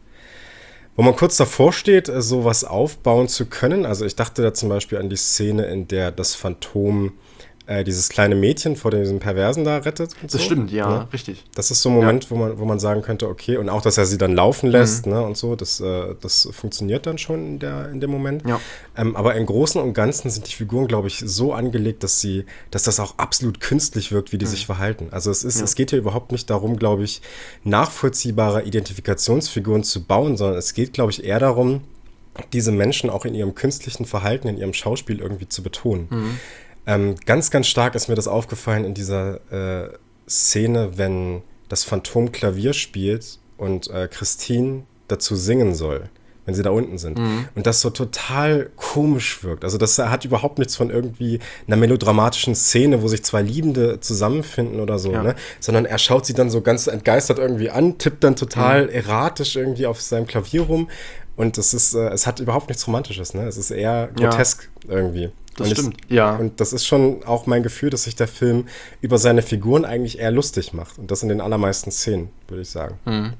wo man kurz davor steht, sowas aufbauen zu können. Also ich dachte da zum Beispiel an die Szene, in der das Phantom dieses kleine Mädchen vor diesem Perversen da rettet. Und das so. stimmt, ja, ja, richtig. Das ist so ein Moment, ja. wo man, wo man sagen könnte, okay, und auch, dass er sie dann laufen lässt, mhm. ne, und so, das, äh, das funktioniert dann schon in, der, in dem Moment. Ja. Ähm, aber im Großen und Ganzen sind die Figuren, glaube ich, so angelegt, dass sie, dass das auch absolut künstlich wirkt, wie die mhm. sich verhalten. Also es ist, ja. es geht hier überhaupt nicht darum, glaube ich, nachvollziehbare Identifikationsfiguren zu bauen, sondern es geht, glaube ich, eher darum, diese Menschen auch in ihrem künstlichen Verhalten, in ihrem Schauspiel irgendwie zu betonen. Mhm. Ähm, ganz, ganz stark ist mir das aufgefallen in dieser äh, Szene, wenn das Phantom Klavier spielt und äh, Christine dazu singen soll, wenn sie da unten sind. Mhm. Und das so total komisch wirkt. Also das hat überhaupt nichts von irgendwie einer melodramatischen Szene, wo sich zwei Liebende zusammenfinden oder so, ja. ne? Sondern er schaut sie dann so ganz entgeistert irgendwie an, tippt dann total mhm. erratisch irgendwie auf seinem Klavier rum. Und es ist, äh, es hat überhaupt nichts Romantisches, ne? Es ist eher grotesk ja. irgendwie. Das und stimmt, ich, ja. Und das ist schon auch mein Gefühl, dass sich der Film über seine Figuren eigentlich eher lustig macht. Und das in den allermeisten Szenen, würde ich sagen. Mhm.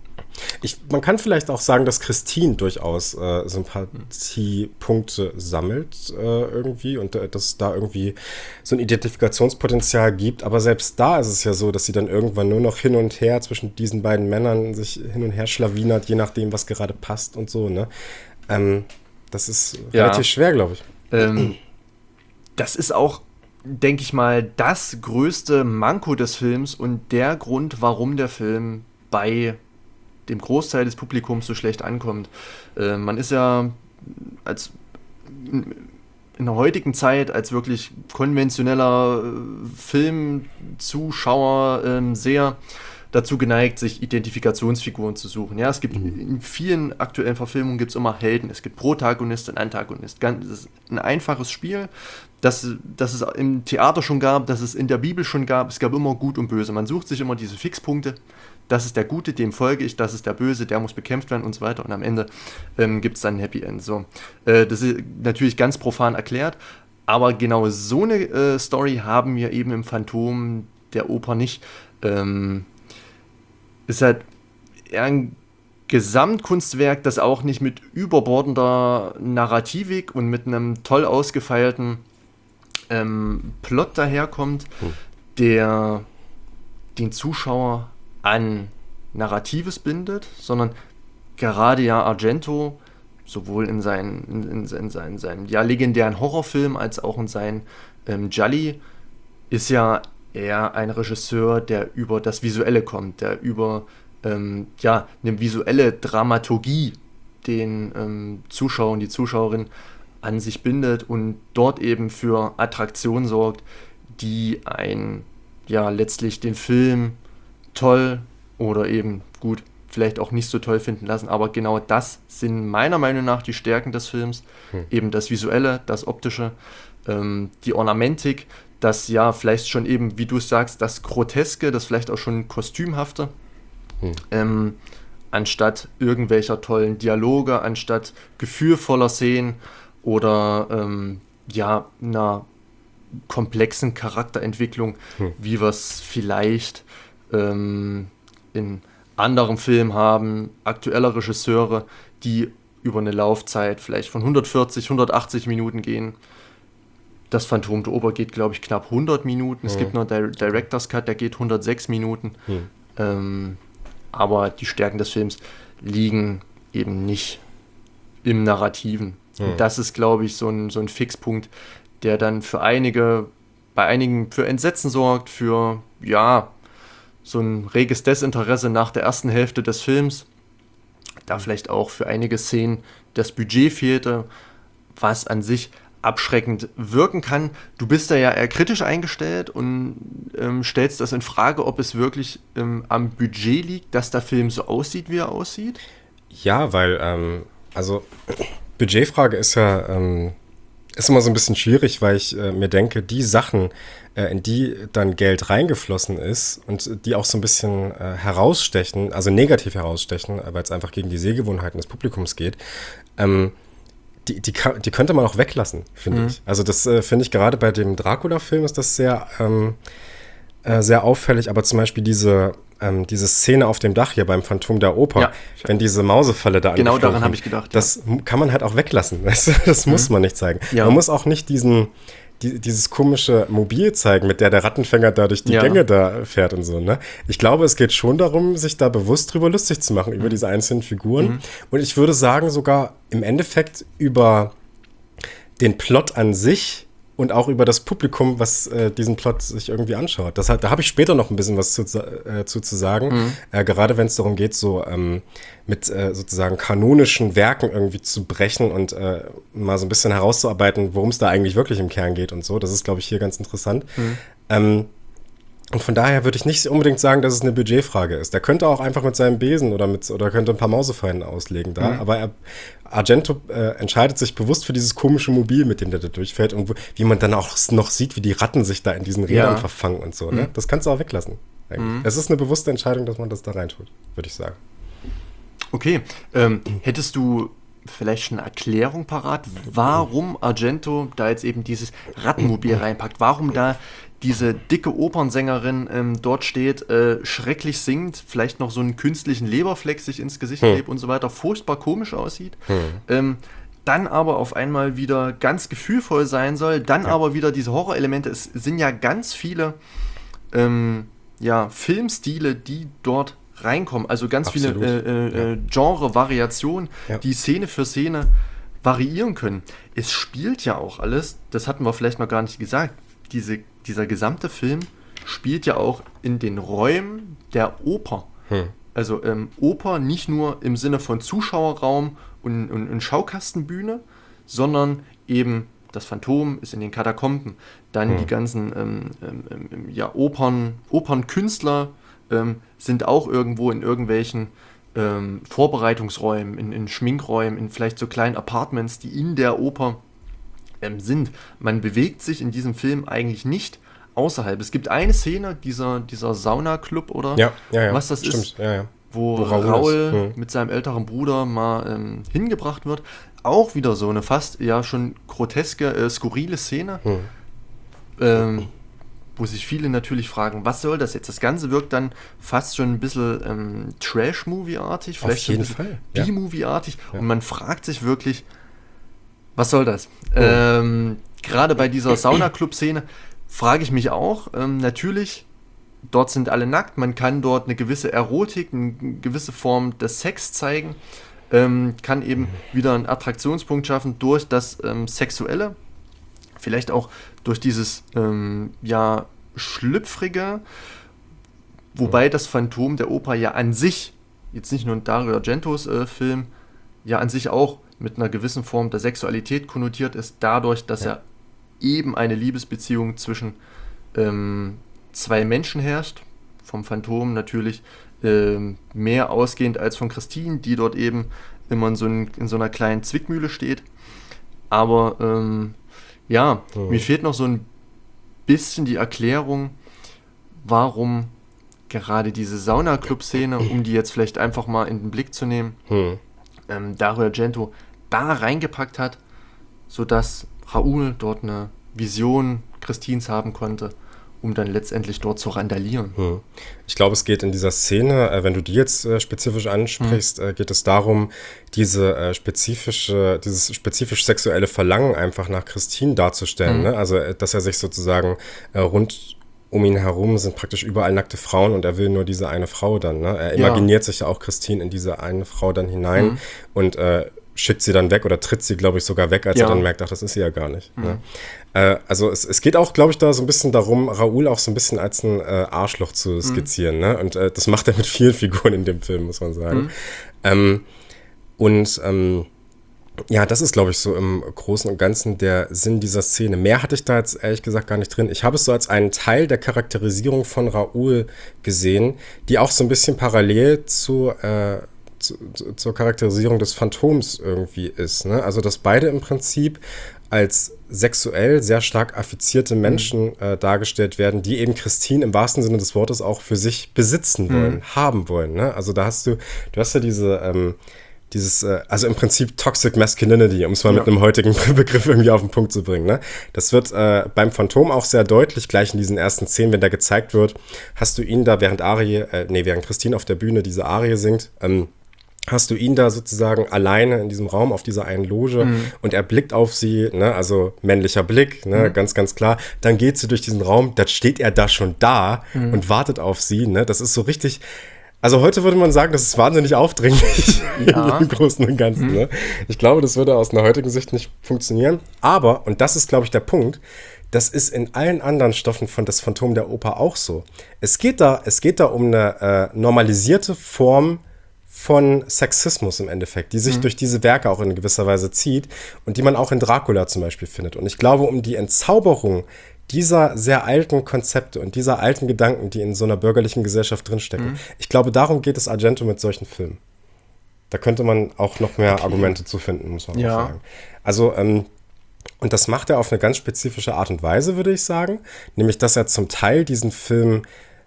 Ich, man kann vielleicht auch sagen, dass Christine durchaus äh, Sympathiepunkte sammelt äh, irgendwie und äh, dass es da irgendwie so ein Identifikationspotenzial gibt. Aber selbst da ist es ja so, dass sie dann irgendwann nur noch hin und her zwischen diesen beiden Männern sich hin und her schlawinert, je nachdem, was gerade passt und so. Ne? Ähm, das ist ja. relativ schwer, glaube ich. Ähm, das ist auch, denke ich mal, das größte Manko des Films und der Grund, warum der Film bei dem Großteil des Publikums so schlecht ankommt. Äh, man ist ja als in, in der heutigen Zeit als wirklich konventioneller äh, Filmzuschauer äh, sehr dazu geneigt, sich Identifikationsfiguren zu suchen. Ja, es gibt mhm. in vielen aktuellen Verfilmungen gibt es immer Helden. Es gibt Protagonist und Antagonist. Das ist ein einfaches Spiel, das, das es im Theater schon gab, das es in der Bibel schon gab. Es gab immer Gut und Böse. Man sucht sich immer diese Fixpunkte. Das ist der Gute, dem folge ich, das ist der Böse, der muss bekämpft werden und so weiter. Und am Ende ähm, gibt es dann ein Happy End. So. Äh, das ist natürlich ganz profan erklärt, aber genau so eine äh, Story haben wir eben im Phantom der Oper nicht. Ähm, ist halt eher ein Gesamtkunstwerk, das auch nicht mit überbordender Narrativik und mit einem toll ausgefeilten ähm, Plot daherkommt, hm. der den Zuschauer an Narratives bindet, sondern gerade ja Argento sowohl in seinen, in, in, in seinen, seinen ja, legendären Horrorfilm als auch in seinen ähm, Gialli ist ja eher ein Regisseur, der über das Visuelle kommt, der über ähm, ja, eine visuelle Dramaturgie den ähm, Zuschauer und die Zuschauerin an sich bindet und dort eben für Attraktion sorgt, die ein, ja, letztlich den Film toll oder eben gut vielleicht auch nicht so toll finden lassen, aber genau das sind meiner Meinung nach die Stärken des Films, hm. eben das Visuelle, das Optische, ähm, die Ornamentik, das ja vielleicht schon eben, wie du sagst, das Groteske, das vielleicht auch schon Kostümhafte, hm. ähm, anstatt irgendwelcher tollen Dialoge, anstatt gefühlvoller Szenen oder ähm, ja, einer komplexen Charakterentwicklung, hm. wie wir es vielleicht ähm, in anderen Filmen haben, aktuelle Regisseure, die über eine Laufzeit vielleicht von hundertvierzig, hundertachtzig Minuten gehen. Das Phantom der Oper geht, glaube ich, knapp hundert Minuten. Es hm. gibt noch einen Director's Cut, der geht hundertsechs Minuten. Hm. Ähm, aber die Stärken des Films liegen eben nicht im Narrativen. Hm. Und das ist, glaube ich, so ein, so ein Fixpunkt, der dann für einige, bei einigen für Entsetzen sorgt, für, ja, so ein reges Desinteresse nach der ersten Hälfte des Films. Da vielleicht auch für einige Szenen das Budget fehlte, was an sich abschreckend wirken kann. Du bist da ja eher kritisch eingestellt und ähm, stellst das in Frage, ob es wirklich ähm, am Budget liegt, dass der Film so aussieht, wie er aussieht? Ja, weil, ähm, also Budgetfrage ist ja ähm, ist immer so ein bisschen schwierig, weil ich äh, mir denke, die Sachen, äh, in die dann Geld reingeflossen ist und die auch so ein bisschen äh, herausstechen, also negativ herausstechen, weil es einfach gegen die Sehgewohnheiten des Publikums geht, ähm, die, die, die könnte man auch weglassen, finde mhm. ich. Also das äh, finde ich gerade bei dem Dracula-Film ist das sehr, ähm, äh, sehr auffällig, aber zum Beispiel diese, ähm, diese Szene auf dem Dach hier beim Phantom der Oper, ja, wenn diese Mausefalle da genau daran habe ich gedacht. Das ja. kann man halt auch weglassen, weißt du? Das mhm. muss man nicht zeigen. Ja. Man muss auch nicht diesen, die, dieses komische Mobil zeigen, mit der der Rattenfänger da durch die ja. Gänge da fährt und so, ne? Ich glaube, es geht schon darum, sich da bewusst drüber lustig zu machen, mhm. über diese einzelnen Figuren. Mhm. Und ich würde sagen, sogar im Endeffekt über den Plot an sich und auch über das Publikum, was äh, diesen Plot sich irgendwie anschaut. Das hat, da habe ich später noch ein bisschen was zu, äh, zu, zu sagen. Mhm. Äh, gerade wenn es darum geht, so ähm, mit äh, sozusagen kanonischen Werken irgendwie zu brechen und äh, mal so ein bisschen herauszuarbeiten, worum es da eigentlich wirklich im Kern geht und so. Das ist, glaube ich, hier ganz interessant. Mhm. Ähm, und von daher würde ich nicht unbedingt sagen, dass es eine Budgetfrage ist. Der könnte auch einfach mit seinem Besen oder mit oder könnte ein paar Mausefallen auslegen da. Mhm. Aber er, Argento äh, entscheidet sich bewusst für dieses komische Mobil, mit dem der da durchfährt und wo, wie man dann auch noch sieht, wie die Ratten sich da in diesen Rädern ja. verfangen und so. Ne? Mhm. Das kannst du auch weglassen. Eigentlich. Mhm. Es ist eine bewusste Entscheidung, dass man das da reintut, würde ich sagen. Okay. Ähm, hättest du vielleicht schon eine Erklärung parat, warum Argento da jetzt eben dieses Rattenmobil reinpackt? Warum da diese dicke Opernsängerin ähm, dort steht, äh, schrecklich singt, vielleicht noch so einen künstlichen Leberfleck sich ins Gesicht hm. klebt und so weiter, furchtbar komisch aussieht, hm. ähm, dann aber auf einmal wieder ganz gefühlvoll sein soll, dann ja. aber wieder diese Horrorelemente. Es sind ja ganz viele ähm, ja, Filmstile, die dort reinkommen, also ganz Absolut. viele äh, äh, ja. Genre-Variationen, ja. die Szene für Szene variieren können. Es spielt ja auch alles, das hatten wir vielleicht noch gar nicht gesagt, diese Dieser gesamte Film spielt ja auch in den Räumen der Oper. Hm. Also ähm, Oper nicht nur im Sinne von Zuschauerraum und, und, und Schaukastenbühne, sondern eben das Phantom ist in den Katakomben. Dann hm. die ganzen ähm, ähm, ja, Opern, Opernkünstler ähm, sind auch irgendwo in irgendwelchen ähm, Vorbereitungsräumen, in, in Schminkräumen, in vielleicht so kleinen Apartments, die in der Oper Ähm, sind. Man bewegt sich in diesem Film eigentlich nicht außerhalb. Es gibt eine Szene, dieser, dieser Sauna-Club oder ja, ja, ja, was das stimmt. ist, ja, ja. wo, wo Raul, Raul hm. mit seinem älteren Bruder mal ähm, hingebracht wird. Auch wieder so eine fast ja schon groteske, äh, skurrile Szene. Hm. Ähm, wo sich viele natürlich fragen, was soll das jetzt? Das Ganze wirkt dann fast schon ein bisschen ähm, Trash-Movie-artig, vielleicht Auf jeden schon ein Fall, bisschen ja. B-Movie-artig Ja. und man fragt sich wirklich, was soll das? Oh. Ähm, gerade bei dieser Sauna-Club-Szene frage ich mich auch, ähm, natürlich, dort sind alle nackt, man kann dort eine gewisse Erotik, eine gewisse Form des Sex zeigen, ähm, kann eben mhm. wieder einen Attraktionspunkt schaffen durch das ähm, Sexuelle, vielleicht auch durch dieses ähm, ja, Schlüpfrige, wobei mhm. das Phantom der Oper ja an sich, jetzt nicht nur ein Dario Argentos äh, Film, ja an sich auch mit einer gewissen Form der Sexualität konnotiert ist, dadurch, dass ja. er eben eine Liebesbeziehung zwischen ähm, zwei Menschen herrscht, vom Phantom natürlich ähm, mehr ausgehend als von Christine, die dort eben immer in so, ein, in so einer kleinen Zwickmühle steht. Aber ähm, ja, mhm. mir fehlt noch so ein bisschen die Erklärung, warum gerade diese Sauna-Club-Szene, um die jetzt vielleicht einfach mal in den Blick zu nehmen, mhm. ähm, Dario Argento da reingepackt hat, sodass Raoul dort eine Vision Christines haben konnte, um dann letztendlich dort zu randalieren. Hm. Ich glaube, es geht in dieser Szene, äh, wenn du die jetzt äh, spezifisch ansprichst, hm. äh, geht es darum, diese äh, spezifische, dieses spezifisch sexuelle Verlangen einfach nach Christine darzustellen. Hm. Ne? Also, äh, dass er sich sozusagen äh, rund um ihn herum sind praktisch überall nackte Frauen und er will nur diese eine Frau dann. Ne? Er imaginiert ja. sich ja auch Christine in diese eine Frau dann hinein hm. und äh, schickt sie dann weg oder tritt sie, glaube ich, sogar weg, als ja. er dann merkt, ach, das ist sie ja gar nicht. Mhm. Ne? Äh, also es, es geht auch, glaube ich, da so ein bisschen darum, Raoul auch so ein bisschen als ein äh, Arschloch zu skizzieren. Mhm. Ne? Und äh, das macht er mit vielen Figuren in dem Film, muss man sagen. Mhm. Ähm, und ähm, ja, das ist, glaube ich, so im Großen und Ganzen der Sinn dieser Szene. Mehr hatte ich da jetzt ehrlich gesagt gar nicht drin. Ich habe es so als einen Teil der Charakterisierung von Raoul gesehen, die auch so ein bisschen parallel zu äh, Zu, zu, zur Charakterisierung des Phantoms irgendwie ist. Ne? Also, dass beide im Prinzip als sexuell sehr stark affizierte Menschen mhm. äh, dargestellt werden, die eben Christine im wahrsten Sinne des Wortes auch für sich besitzen wollen, mhm. haben wollen. Ne? Also, da hast du, du hast ja diese, ähm, dieses, äh, also im Prinzip Toxic Masculinity, um es mal ja. mit einem heutigen Begriff irgendwie auf den Punkt zu bringen. Ne? Das wird äh, beim Phantom auch sehr deutlich, gleich in diesen ersten Szenen, wenn der gezeigt wird, hast du ihn da, während Arie, äh, nee, während Christine auf der Bühne diese Arie singt, ähm, hast du ihn da sozusagen alleine in diesem Raum auf dieser einen Loge mhm. und er blickt auf sie, ne, also männlicher Blick, ne, mhm. ganz, ganz klar. Dann geht sie durch diesen Raum, dann steht er da schon da mhm. und wartet auf sie, ne. Das ist so richtig, also heute würde man sagen, das ist wahnsinnig aufdringlich ja. im Großen und Ganzen, mhm. ne. Ich glaube, das würde aus einer heutigen Sicht nicht funktionieren. Aber, und das ist, glaube ich, der Punkt, das ist in allen anderen Stoffen von das Phantom der Oper auch so. Es geht da, es geht da um eine äh, normalisierte Form von Sexismus im Endeffekt, die sich mhm. durch diese Werke auch in gewisser Weise zieht und die man auch in Dracula zum Beispiel findet. Und ich glaube, um die Entzauberung dieser sehr alten Konzepte und dieser alten Gedanken, die in so einer bürgerlichen Gesellschaft drinstecken, mhm. ich glaube, darum geht es Argento mit solchen Filmen. Da könnte man auch noch mehr okay. Argumente zu finden, muss man ja. auch sagen. Also, ähm, und das macht er auf eine ganz spezifische Art und Weise, würde ich sagen. Nämlich, dass er zum Teil diesen Film,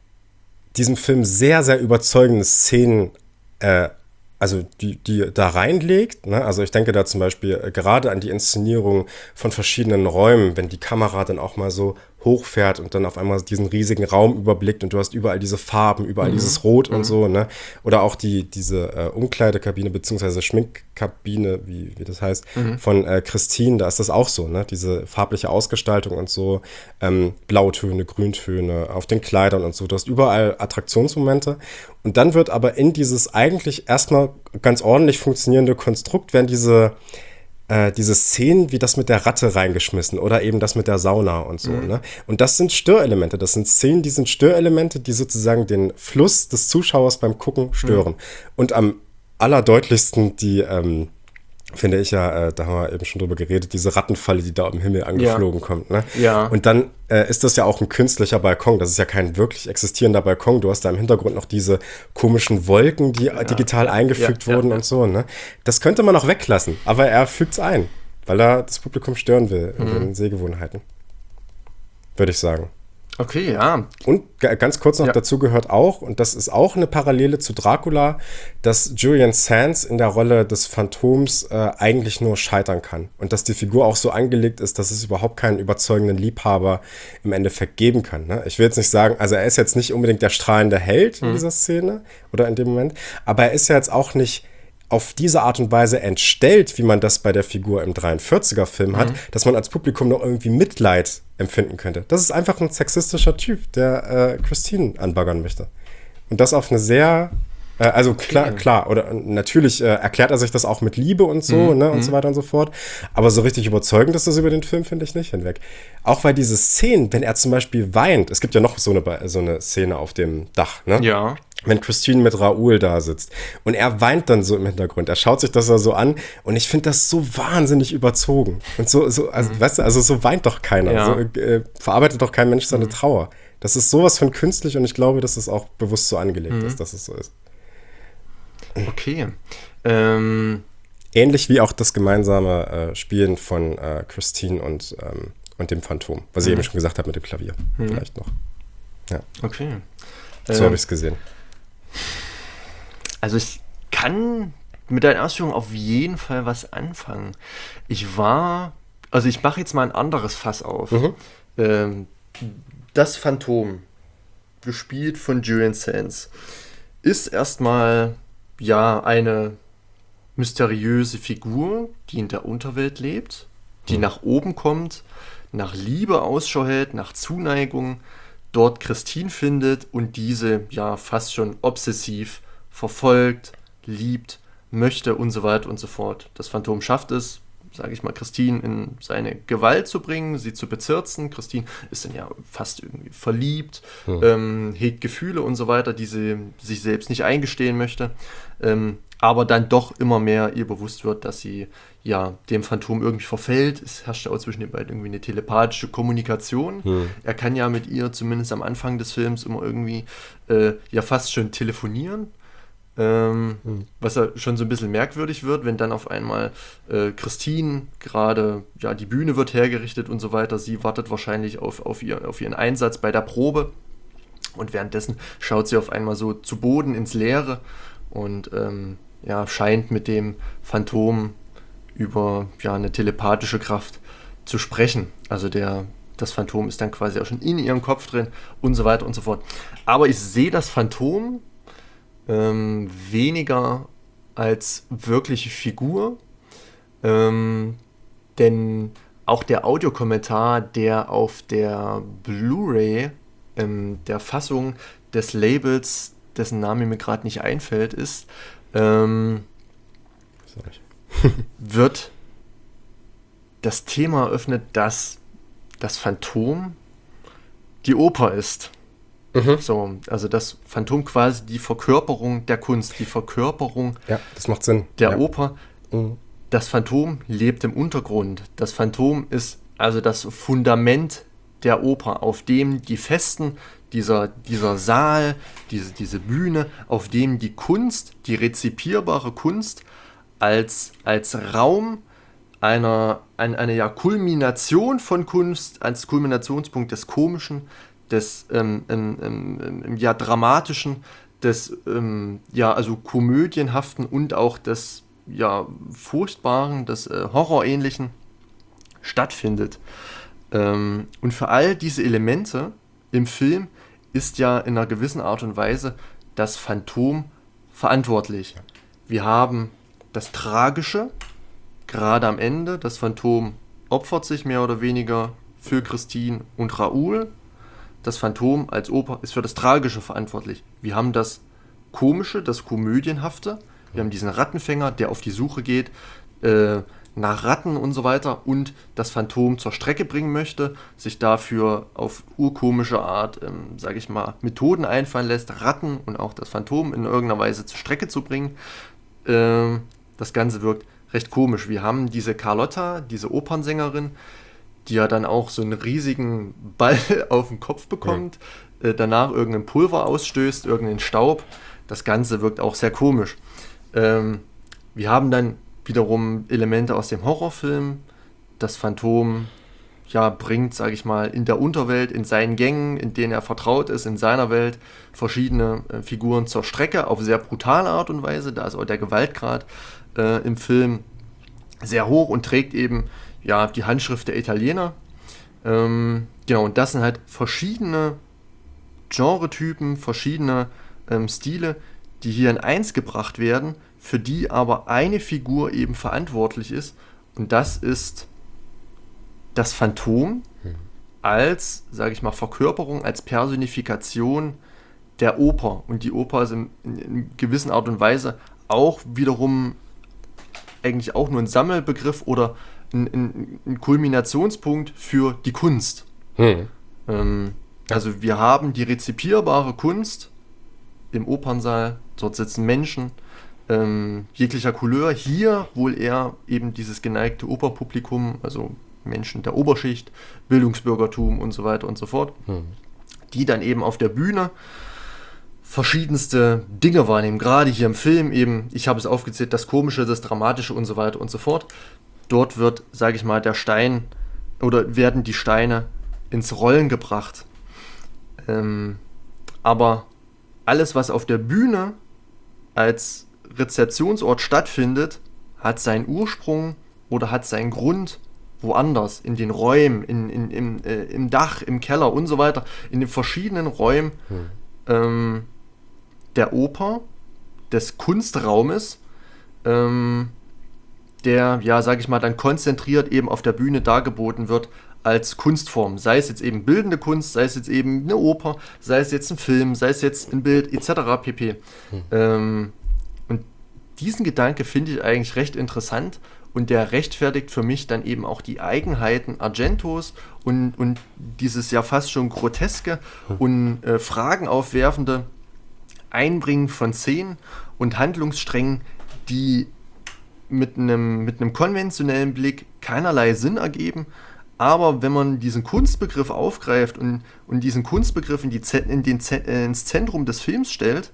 diesem Film sehr, sehr überzeugende Szenen Äh, also die, die da reinlegt, ne? Also ich denke da zum Beispiel äh, gerade an die Inszenierung von verschiedenen Räumen, wenn die Kamera dann auch mal so hochfährt und dann auf einmal diesen riesigen Raum überblickt und du hast überall diese Farben, überall mhm. dieses Rot mhm. und so, ne? Oder auch die, diese äh, Umkleidekabine beziehungsweise Schminkkabine, wie, wie das heißt, mhm. von äh, Christine, da ist das auch so, ne? Diese farbliche Ausgestaltung und so, ähm, Blautöne, Grüntöne auf den Kleidern und so, du hast überall Attraktionsmomente und dann wird aber in dieses eigentlich erstmal ganz ordentlich funktionierende Konstrukt werden diese Äh, diese Szenen wie das mit der Ratte reingeschmissen oder eben das mit der Sauna und so. Mhm. Ne? Und das sind Störelemente. Das sind Szenen, die sind Störelemente, die sozusagen den Fluss des Zuschauers beim Gucken stören. Mhm. Und am allerdeutlichsten die, ähm, finde ich ja, äh, da haben wir eben schon drüber geredet, diese Rattenfalle, die da am Himmel angeflogen ja. kommt. Ne? Ja. Und dann äh, ist das ja auch ein künstlicher Balkon. Das ist ja kein wirklich existierender Balkon. Du hast da im Hintergrund noch diese komischen Wolken, die ja. digital eingefügt ja, wurden ja, ja. und so. Ne? Das könnte man auch weglassen, aber er fügt es ein, weil er das Publikum stören will in mhm. den Sehgewohnheiten. Würde ich sagen. Okay, ja. Und g- ganz kurz noch Ja. dazu gehört auch, und das ist auch eine Parallele zu Dracula, dass Julian Sands in der Rolle des Phantoms äh, eigentlich nur scheitern kann. Und dass die Figur auch so angelegt ist, dass es überhaupt keinen überzeugenden Liebhaber im Endeffekt geben kann. Ne? Ich will jetzt nicht sagen, also er ist jetzt nicht unbedingt der strahlende Held in Mhm. dieser Szene oder in dem Moment, aber er ist ja jetzt auch nicht auf diese Art und Weise entstellt, wie man das bei der Figur im dreiundvierziger-Film hat, dass man als Publikum noch irgendwie Mitleid empfinden könnte. Das ist einfach ein sexistischer Typ, der äh, Christine anbaggern möchte. Und das auf eine sehr, äh, also klar, klar, oder natürlich äh, erklärt er sich das auch mit Liebe und so, Mhm. ne, und so weiter und so fort. Aber so richtig überzeugend ist das über den Film, finde ich nicht hinweg. Auch weil diese Szenen, wenn er zum Beispiel weint, es gibt ja noch so eine, so eine Szene auf dem Dach, ne? Ja. Wenn Christine mit Raoul da sitzt und er weint dann so im Hintergrund. Er schaut sich das da so an und ich finde das so wahnsinnig überzogen. Und so, so also, weißt du, also so weint doch keiner. Ja. So, äh, verarbeitet doch kein Mensch seine Trauer. Das ist sowas von künstlich und ich glaube, dass es auch bewusst so angelegt ist, dass es so ist. Okay. Ähm, Ähnlich wie auch das gemeinsame äh, Spielen von äh, Christine und, ähm, und dem Phantom, was ich eben schon gesagt habe mit dem Klavier. Vielleicht noch. okay. So Ähm, habe ich es gesehen. Also ich kann mit deinen Ausführungen auf jeden Fall was anfangen. Ich war, also ich mache jetzt mal ein anderes Fass auf. Mhm. Ähm, das Phantom, gespielt von Julian Sands, ist erstmal ja eine mysteriöse Figur, die in der Unterwelt lebt, die Mhm. nach oben kommt, nach Liebe Ausschau hält, nach Zuneigung, dort Christine findet und diese ja fast schon obsessiv verfolgt, liebt, möchte und so weiter und so fort. Das Phantom schafft es, sage ich mal, Christine in seine Gewalt zu bringen, sie zu bezirzen. Christine ist dann ja fast irgendwie verliebt, Hm. ähm, hegt Gefühle und so weiter, die sie sich selbst nicht eingestehen möchte. Ähm, aber dann doch immer mehr ihr bewusst wird, dass sie ja dem Phantom irgendwie verfällt. Es herrscht ja auch zwischen den beiden irgendwie eine telepathische Kommunikation. Hm. Er kann ja mit ihr zumindest am Anfang des Films immer irgendwie äh, ja fast schon telefonieren. Ähm, Hm. Was ja schon so ein bisschen merkwürdig wird, wenn dann auf einmal äh, Christine gerade, ja, die Bühne wird hergerichtet und so weiter. Sie wartet wahrscheinlich auf, auf, ihr, auf ihren Einsatz bei der Probe. Und währenddessen schaut sie auf einmal so zu Boden ins Leere und ähm, ja, scheint mit dem Phantom über ja, eine telepathische Kraft zu sprechen. Also der, das Phantom ist dann quasi auch schon in ihrem Kopf drin und so weiter und so fort. Aber ich sehe das Phantom ähm, weniger als wirkliche Figur, ähm, denn auch der Audiokommentar, der auf der Blu-ray ähm, der Fassung des Labels, dessen Name mir gerade nicht einfällt, ist, ähm, Sorry. wird das Thema eröffnet, dass das Phantom die Oper ist. Mhm. So, also das Phantom quasi die Verkörperung der Kunst, die Verkörperung Ja, das macht Sinn. der ja. Oper. Mhm. Das Phantom lebt im Untergrund. Das Phantom ist also das Fundament der Oper, auf dem die Festen, dieser, dieser Saal, diese, diese Bühne, auf dem die Kunst, die rezipierbare Kunst als, als Raum einer, ein, eine ja, Kulmination von Kunst, als Kulminationspunkt des Komischen, des ähm, ähm, ähm, ähm, ja, Dramatischen, des ähm, ja, also Komödienhaften und auch des ja, Furchtbaren, des äh, Horrorähnlichen stattfindet. Ähm, und für all diese Elemente im Film ist ja in einer gewissen Art und Weise das Phantom verantwortlich. Wir haben das Tragische, gerade am Ende. Das Phantom opfert sich mehr oder weniger für Christine und Raoul. Das Phantom als Oper ist für das Tragische verantwortlich. Wir haben das Komische, das Komödienhafte. Wir haben diesen Rattenfänger, der auf die Suche geht äh, nach Ratten und so weiter und das Phantom zur Strecke bringen möchte, sich dafür auf urkomische Art, ähm, sage ich mal, Methoden einfallen lässt, Ratten und auch das Phantom in irgendeiner Weise zur Strecke zu bringen. Ähm, das Ganze wirkt recht komisch. Wir haben diese Carlotta, diese Opernsängerin, die ja dann auch so einen riesigen Ball auf den Kopf bekommt, äh, danach irgendein Pulver ausstößt, irgendeinen Staub. Das Ganze wirkt auch sehr komisch. Ähm, wir haben dann wiederum Elemente aus dem Horrorfilm. Das Phantom ja, bringt, sage ich mal, in der Unterwelt, in seinen Gängen, in denen er vertraut ist, in seiner Welt, verschiedene äh, Figuren zur Strecke auf sehr brutale Art und Weise. Da ist auch der Gewaltgrad äh, im Film sehr hoch und trägt eben ja, die Handschrift der Italiener. Ähm, genau, und das sind halt verschiedene Genretypen, verschiedene ähm, Stile, die hier in eins gebracht werden, für die aber eine Figur eben verantwortlich ist. Und das ist das Phantom als, sage ich mal, Verkörperung, als Personifikation der Oper. Und die Oper ist in, in, in gewisser Art und Weise auch wiederum eigentlich auch nur ein Sammelbegriff oder ein, ein, ein Kulminationspunkt für die Kunst. Hm. Ähm, also wir haben die rezipierbare Kunst im Opernsaal, dort sitzen Menschen ähm, jeglicher Couleur, hier wohl eher eben dieses geneigte Operpublikum, also Menschen der Oberschicht, Bildungsbürgertum und so weiter und so fort, hm. die dann eben auf der Bühne verschiedenste Dinge wahrnehmen, gerade hier im Film eben, ich habe es aufgezählt, das Komische, das Dramatische und so weiter und so fort. Dort wird, sage ich mal, der Stein oder werden die Steine ins Rollen gebracht. Ähm, aber alles, was auf der Bühne als Rezeptionsort stattfindet, hat seinen Ursprung oder hat seinen Grund woanders, in den Räumen, in, in, im, äh, im Dach, im Keller und so weiter, in den verschiedenen Räumen hm. ähm, der Oper, des Kunstraumes, ähm, der, ja, sag ich mal, dann konzentriert eben auf der Bühne dargeboten wird als Kunstform. Sei es jetzt eben bildende Kunst, sei es jetzt eben eine Oper, sei es jetzt ein Film, sei es jetzt ein Bild, et cetera pp. Hm. Ähm, und diesen Gedanke finde ich eigentlich recht interessant. Und der rechtfertigt für mich dann eben auch die Eigenheiten Argentos und, und dieses ja fast schon groteske und äh, Fragen aufwerfende Einbringen von Szenen und Handlungssträngen, die mit einem mit einem konventionellen Blick keinerlei Sinn ergeben. Aber wenn man diesen Kunstbegriff aufgreift und, und diesen Kunstbegriff in die, in den, äh, ins Zentrum des Films stellt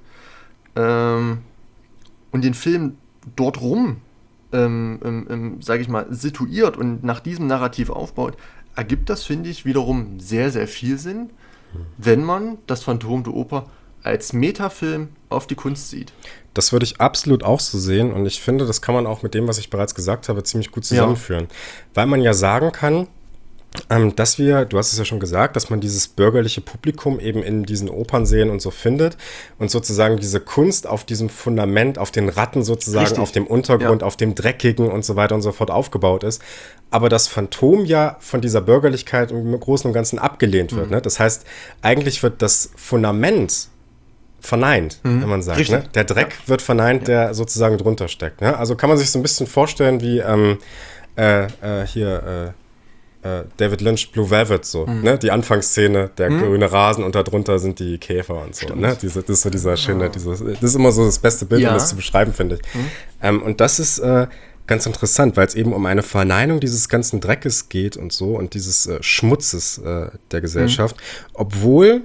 ähm, und den Film dort rum Ähm, ähm, ähm, sage ich mal, situiert und nach diesem Narrativ aufbaut, ergibt das, finde ich, wiederum sehr, sehr viel Sinn, wenn man das Phantom der Oper als Metafilm auf die Kunst sieht. Das würde ich absolut auch so sehen und ich finde, das kann man auch mit dem, was ich bereits gesagt habe, ziemlich gut zusammenführen. Ja. Weil man ja sagen kann, Ähm, dass wir, du hast es ja schon gesagt, dass man dieses bürgerliche Publikum eben in diesen Opernsälen und so findet und sozusagen diese Kunst auf diesem Fundament, auf den Ratten sozusagen, Richtig. Auf dem Untergrund, ja. auf dem Dreckigen und so weiter und so fort aufgebaut ist. Aber das Phantom ja von dieser Bürgerlichkeit im Großen und Ganzen abgelehnt wird. Mhm. Ne? Das heißt, eigentlich wird das Fundament verneint, mhm. wenn man sagt. Ne? Der Dreck ja. wird verneint, ja. der sozusagen drunter steckt. Ne? Also kann man sich so ein bisschen vorstellen wie ähm, äh, äh, hier äh, David Lynch, Blue Velvet, so, mhm. ne? Die Anfangsszene, der mhm. grüne Rasen und darunter sind die Käfer und so, ne? Diese, das ist so dieser schöne, dieses, das ist immer so das beste Bild, ja. um das zu beschreiben, finde ich. Mhm. Ähm, und das ist äh, ganz interessant, weil es eben um eine Verneinung dieses ganzen Dreckes geht und so und dieses äh, Schmutzes äh, der Gesellschaft, mhm. obwohl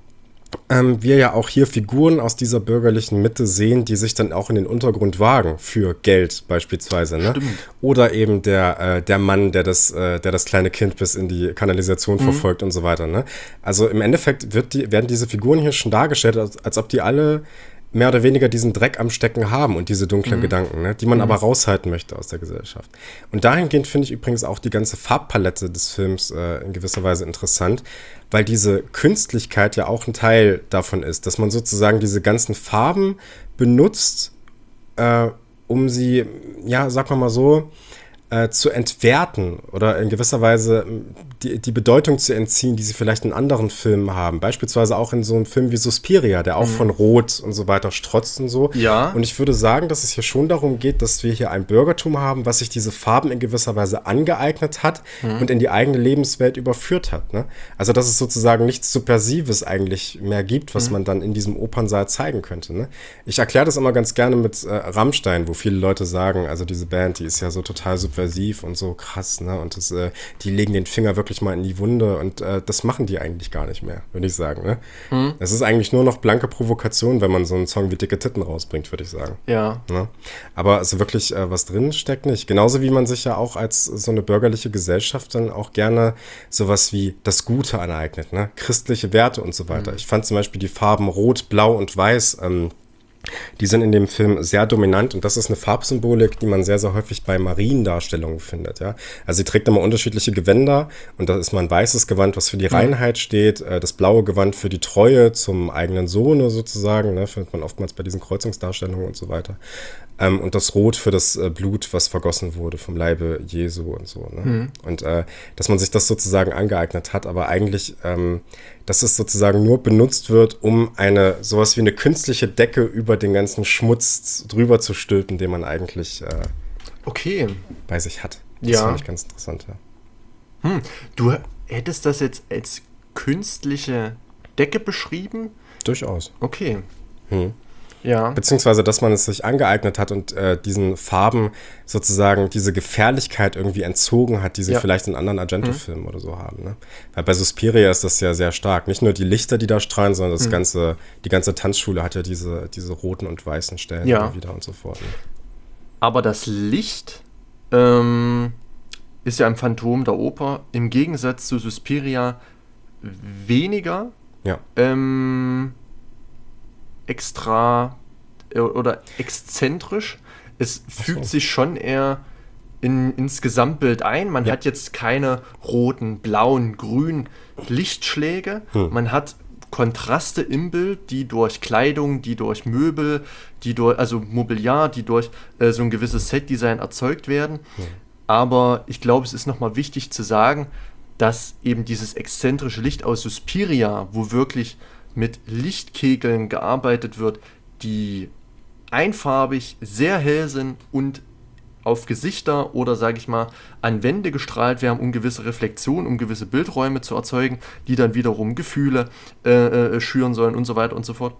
Ähm, wir ja auch hier Figuren aus dieser bürgerlichen Mitte sehen, die sich dann auch in den Untergrund wagen, für Geld beispielsweise. Ne? Oder eben der, äh, der Mann, der das, äh, der das kleine Kind bis in die Kanalisation mhm. verfolgt und so weiter. Ne? Also im Endeffekt wird die, werden diese Figuren hier schon dargestellt, als, als ob die alle mehr oder weniger diesen Dreck am Stecken haben und diese dunklen mhm. Gedanken, ne, die man mhm. aber raushalten möchte aus der Gesellschaft. Und dahingehend finde ich übrigens auch die ganze Farbpalette des Films äh, in gewisser Weise interessant, weil diese Künstlichkeit ja auch ein Teil davon ist, dass man sozusagen diese ganzen Farben benutzt, äh, um sie, ja, sag mal mal so, äh, zu entwerten oder in gewisser Weise die, die Bedeutung zu entziehen, die sie vielleicht in anderen Filmen haben. Beispielsweise auch in so einem Film wie Suspiria, der auch mhm. von Rot und so weiter strotzt und so. Ja. Und ich würde sagen, dass es hier schon darum geht, dass wir hier ein Bürgertum haben, was sich diese Farben in gewisser Weise angeeignet hat mhm. und in die eigene Lebenswelt überführt hat. Ne? Also, dass es sozusagen nichts Subversives eigentlich mehr gibt, was mhm. man dann in diesem Opernsaal zeigen könnte. Ne? Ich erkläre das immer ganz gerne mit äh, Rammstein, wo viele Leute sagen, also diese Band, die ist ja so total subversiv persuasiv und so krass, ne? Und das, äh, die legen den Finger wirklich mal in die Wunde und äh, das machen die eigentlich gar nicht mehr, würde ich sagen, ne? Mhm. Es ist eigentlich nur noch blanke Provokation, wenn man so einen Song wie Dicke Titten rausbringt, würde ich sagen. Ja. Ne? Aber also wirklich, äh, was drin steckt nicht. Genauso wie man sich ja auch als so eine bürgerliche Gesellschaft dann auch gerne sowas wie das Gute aneignet, ne? Christliche Werte und so weiter. Mhm. Ich fand zum Beispiel die Farben Rot, Blau und Weiß, ähm, die sind in dem Film sehr dominant und das ist eine Farbsymbolik, die man sehr, sehr häufig bei Mariendarstellungen findet. Ja? Also sie trägt immer unterschiedliche Gewänder und da ist mal ein weißes Gewand, was für die Reinheit steht, äh, das blaue Gewand für die Treue zum eigenen Sohne sozusagen, ne? Findet man oftmals bei diesen Kreuzungsdarstellungen und so weiter. Ähm, und das Rot für das äh, Blut, was vergossen wurde vom Leibe Jesu und so. Ne? Mhm. Und äh, dass man sich das sozusagen angeeignet hat, aber eigentlich, ähm, dass es sozusagen nur benutzt wird, um eine sowas wie eine künstliche Decke über den ganzen Schmutz drüber zu stülpen, den man eigentlich äh, okay. bei sich hat. Das ja. fand ich ganz interessant, ja. Hm. Du hättest das jetzt als künstliche Decke beschrieben? Durchaus. Okay. Hm. Ja. Beziehungsweise, dass man es sich angeeignet hat und äh, diesen Farben sozusagen diese Gefährlichkeit irgendwie entzogen hat, die sie ja. vielleicht in anderen Argento-Filmen mhm. oder so haben. Ne? Weil bei Suspiria ist das ja sehr stark. Nicht nur die Lichter, die da strahlen, sondern das mhm. ganze, die ganze Tanzschule hat ja diese, diese roten und weißen Stellen ja. wieder und so fort. Ne? Aber das Licht ähm, ist ja im Phantom der Oper im Gegensatz zu Suspiria weniger ja. ähm, extra oder exzentrisch. Es fügt so. sich schon eher in, ins Gesamtbild ein. Man ja. hat jetzt keine roten, blauen, grünen Lichtschläge. Hm. Man hat Kontraste im Bild, die durch Kleidung, die durch Möbel, die durch, also Mobiliar, die durch äh, so ein gewisses Setdesign erzeugt werden. Hm. Aber ich glaube, es ist nochmal wichtig zu sagen, dass eben dieses exzentrische Licht aus Suspiria, wo wirklich mit Lichtkegeln gearbeitet wird, die einfarbig, sehr hell sind und auf Gesichter oder, sage ich mal, an Wände gestrahlt werden, um gewisse Reflexionen, um gewisse Bildräume zu erzeugen, die dann wiederum Gefühle äh, äh, schüren sollen und so weiter und so fort.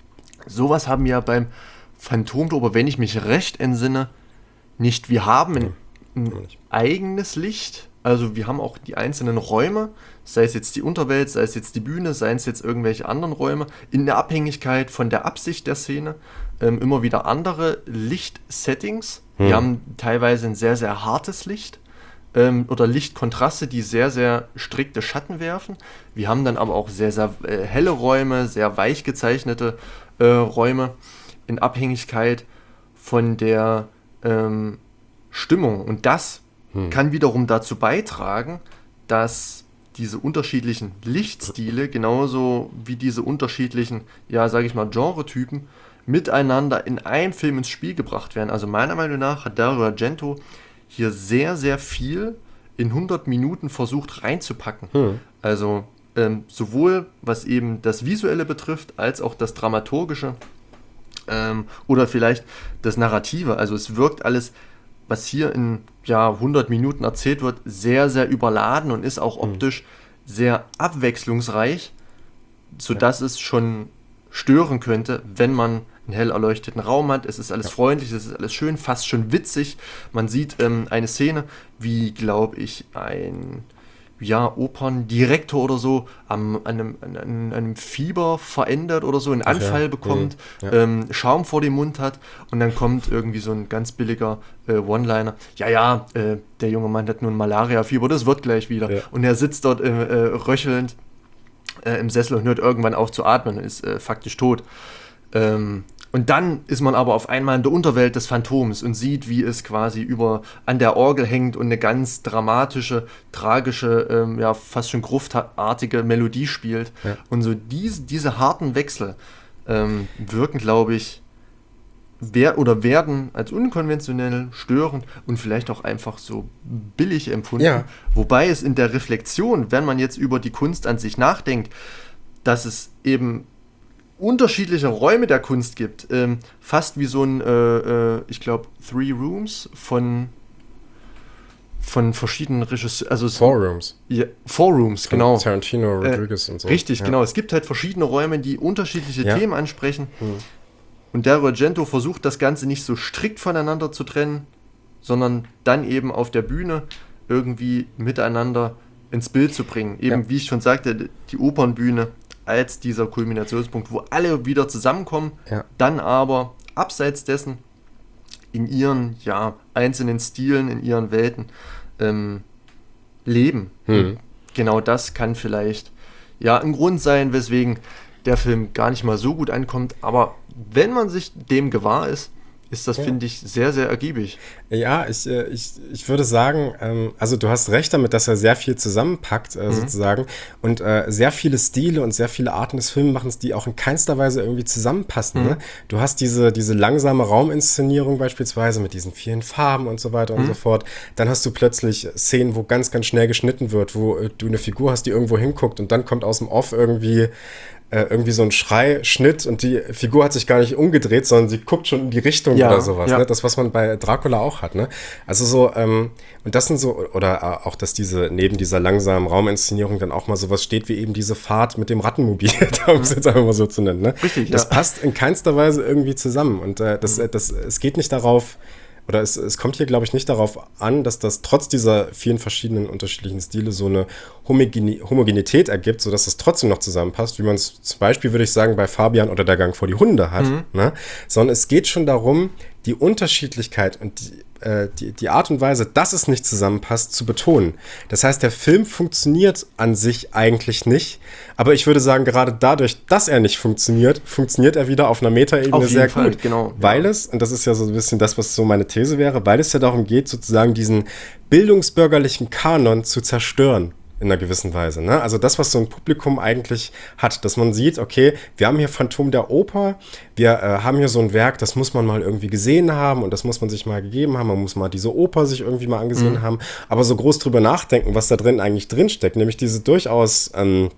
Sowas haben wir ja beim Phantom der Oper, wenn ich mich recht entsinne, nicht. Wir haben ein, ein eigenes Licht. Also wir haben auch die einzelnen Räume, sei es jetzt die Unterwelt, sei es jetzt die Bühne, sei es jetzt irgendwelche anderen Räume, in der Abhängigkeit von der Absicht der Szene, ähm, immer wieder andere Lichtsettings. Hm. Wir haben teilweise ein sehr, sehr hartes Licht ähm, oder Lichtkontraste, die sehr, sehr strikte Schatten werfen. Wir haben dann aber auch sehr, sehr äh, helle Räume, sehr weich gezeichnete äh, Räume in Abhängigkeit von der ähm, Stimmung. Und das kann wiederum dazu beitragen, dass diese unterschiedlichen Lichtstile, genauso wie diese unterschiedlichen, ja, sage ich mal, Genretypen, miteinander in einem Film ins Spiel gebracht werden. Also meiner Meinung nach hat Dario Argento hier sehr, sehr viel in hundert Minuten versucht reinzupacken. Hm. Also ähm, sowohl was eben das Visuelle betrifft, als auch das Dramaturgische ähm, oder vielleicht das Narrative. Also es wirkt alles, was hier in ja, hundert Minuten erzählt wird, sehr, sehr überladen und ist auch optisch mhm. sehr abwechslungsreich, sodass ja. es schon stören könnte, wenn man einen hell erleuchteten Raum hat. Es ist alles ja. freundlich, es ist alles schön, fast schon witzig. Man sieht ähm, eine Szene, wie, glaube ich, ein ja, Operndirektor oder so am, an, einem, an einem Fieber verändert oder so, einen Anfall ja. bekommt, mhm. ja. ähm, Schaum vor dem Mund hat und dann kommt irgendwie so ein ganz billiger äh, One-Liner. Ja, ja, äh, der junge Mann hat nun Malaria-Fieber, das wird gleich wieder. Ja. Und er sitzt dort äh, äh, röchelnd äh, im Sessel und hört irgendwann auf zu atmen und ist äh, faktisch tot. Ähm, Und dann ist man aber auf einmal in der Unterwelt des Phantoms und sieht, wie es quasi über an der Orgel hängt und eine ganz dramatische, tragische, ähm, ja fast schon gruftartige Melodie spielt. Ja. Und so diese, diese harten Wechsel ähm, wirken, glaube ich, wer, oder werden als unkonventionell, störend und vielleicht auch einfach so billig empfunden. Ja. Wobei es in der Reflexion, wenn man jetzt über die Kunst an sich nachdenkt, dass es eben unterschiedliche Räume der Kunst gibt, ähm, fast wie so ein, äh, äh, ich glaube, Three Rooms von von verschiedenen Regisseuren, also Four Rooms. Ja, Four Rooms, von genau. Tarantino, Rodriguez äh, und so. Richtig, ja. genau. Es gibt halt verschiedene Räume, die unterschiedliche ja. Themen ansprechen. Hm. Und Dario Argento versucht das Ganze nicht so strikt voneinander zu trennen, sondern dann eben auf der Bühne irgendwie miteinander ins Bild zu bringen. Eben, ja. wie ich schon sagte, die Opernbühne als dieser Kulminationspunkt, wo alle wieder zusammenkommen, ja. dann aber abseits dessen in ihren ja, einzelnen Stilen, in ihren Welten ähm, leben. Hm. Genau das kann vielleicht ja ein Grund sein, weswegen der Film gar nicht mal so gut ankommt, aber wenn man sich dem gewahr ist, ist das, ja. finde ich, sehr, sehr ergiebig. Ja, ich, ich, ich würde sagen, ähm, also du hast recht damit, dass er sehr viel zusammenpackt, äh, mhm. sozusagen, und äh, sehr viele Stile und sehr viele Arten des Filmemachens, die auch in keinster Weise irgendwie zusammenpassen. Mhm. Ne? Du hast diese, diese langsame Rauminszenierung beispielsweise mit diesen vielen Farben und so weiter mhm. und so fort. Dann hast du plötzlich Szenen, wo ganz, ganz schnell geschnitten wird, wo äh, du eine Figur hast, die irgendwo hinguckt und dann kommt aus dem Off irgendwie Äh, irgendwie so ein Schrei-Schnitt und die Figur hat sich gar nicht umgedreht, sondern sie guckt schon in die Richtung ja, oder sowas. Ja. Ne? Das, was man bei Dracula auch hat. Ne? Also so, ähm, und das sind so, oder auch, dass diese, neben dieser langsamen Rauminszenierung dann auch mal sowas steht, wie eben diese Fahrt mit dem Rattenmobil, um es jetzt einfach mal so zu nennen. Ne? Richtig, das ja. passt in keinster Weise irgendwie zusammen und äh, das, mhm. das, es geht nicht darauf, oder es, es kommt hier, glaube ich, nicht darauf an, dass das trotz dieser vielen verschiedenen unterschiedlichen Stile so eine Homogene- Homogenität ergibt, sodass das trotzdem noch zusammenpasst, wie man es zum Beispiel, würde ich sagen, bei Fabian oder der Gang vor die Hunde hat. Mhm. Ne? Sondern es geht schon darum, die Unterschiedlichkeit und die, äh, die, die Art und Weise, dass es nicht zusammenpasst, zu betonen. Das heißt, der Film funktioniert an sich eigentlich nicht, aber ich würde sagen, gerade dadurch, dass er nicht funktioniert, funktioniert er wieder auf einer Metaebene sehr Fall, gut. Genau, weil ja. es, und das ist ja so ein bisschen das, was so meine These wäre, weil es ja darum geht, sozusagen diesen bildungsbürgerlichen Kanon zu zerstören. In einer gewissen Weise. Ne? Also das, was so ein Publikum eigentlich hat, dass man sieht, okay, wir haben hier Phantom der Oper, wir äh, haben hier so ein Werk, das muss man mal irgendwie gesehen haben und das muss man sich mal gegeben haben, man muss mal diese Oper sich irgendwie mal angesehen mhm. haben, aber so groß drüber nachdenken, was da drin eigentlich drinsteckt, nämlich diese durchaus ähm,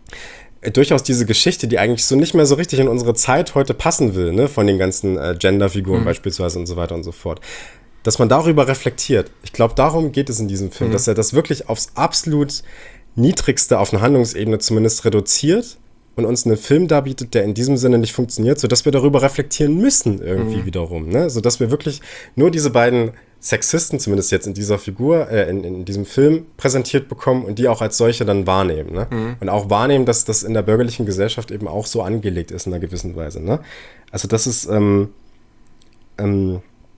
durchaus diese Geschichte, die eigentlich so nicht mehr so richtig in unsere Zeit heute passen will, ne? Von den ganzen äh, Genderfiguren mhm. beispielsweise und so weiter und so fort. Dass man darüber reflektiert. Ich glaube, darum geht es in diesem Film, mhm. dass er das wirklich aufs absolut Niedrigste auf einer Handlungsebene zumindest reduziert und uns einen Film darbietet, der in diesem Sinne nicht funktioniert, sodass wir darüber reflektieren müssen irgendwie mhm. wiederum. Ne? Sodass wir wirklich nur diese beiden Sexisten, zumindest jetzt in dieser Figur, äh, in, in diesem Film präsentiert bekommen und die auch als solche dann wahrnehmen. Ne? Mhm. Und auch wahrnehmen, dass das in der bürgerlichen Gesellschaft eben auch so angelegt ist in einer gewissen Weise. Ne? Also das ist ähm, ähm,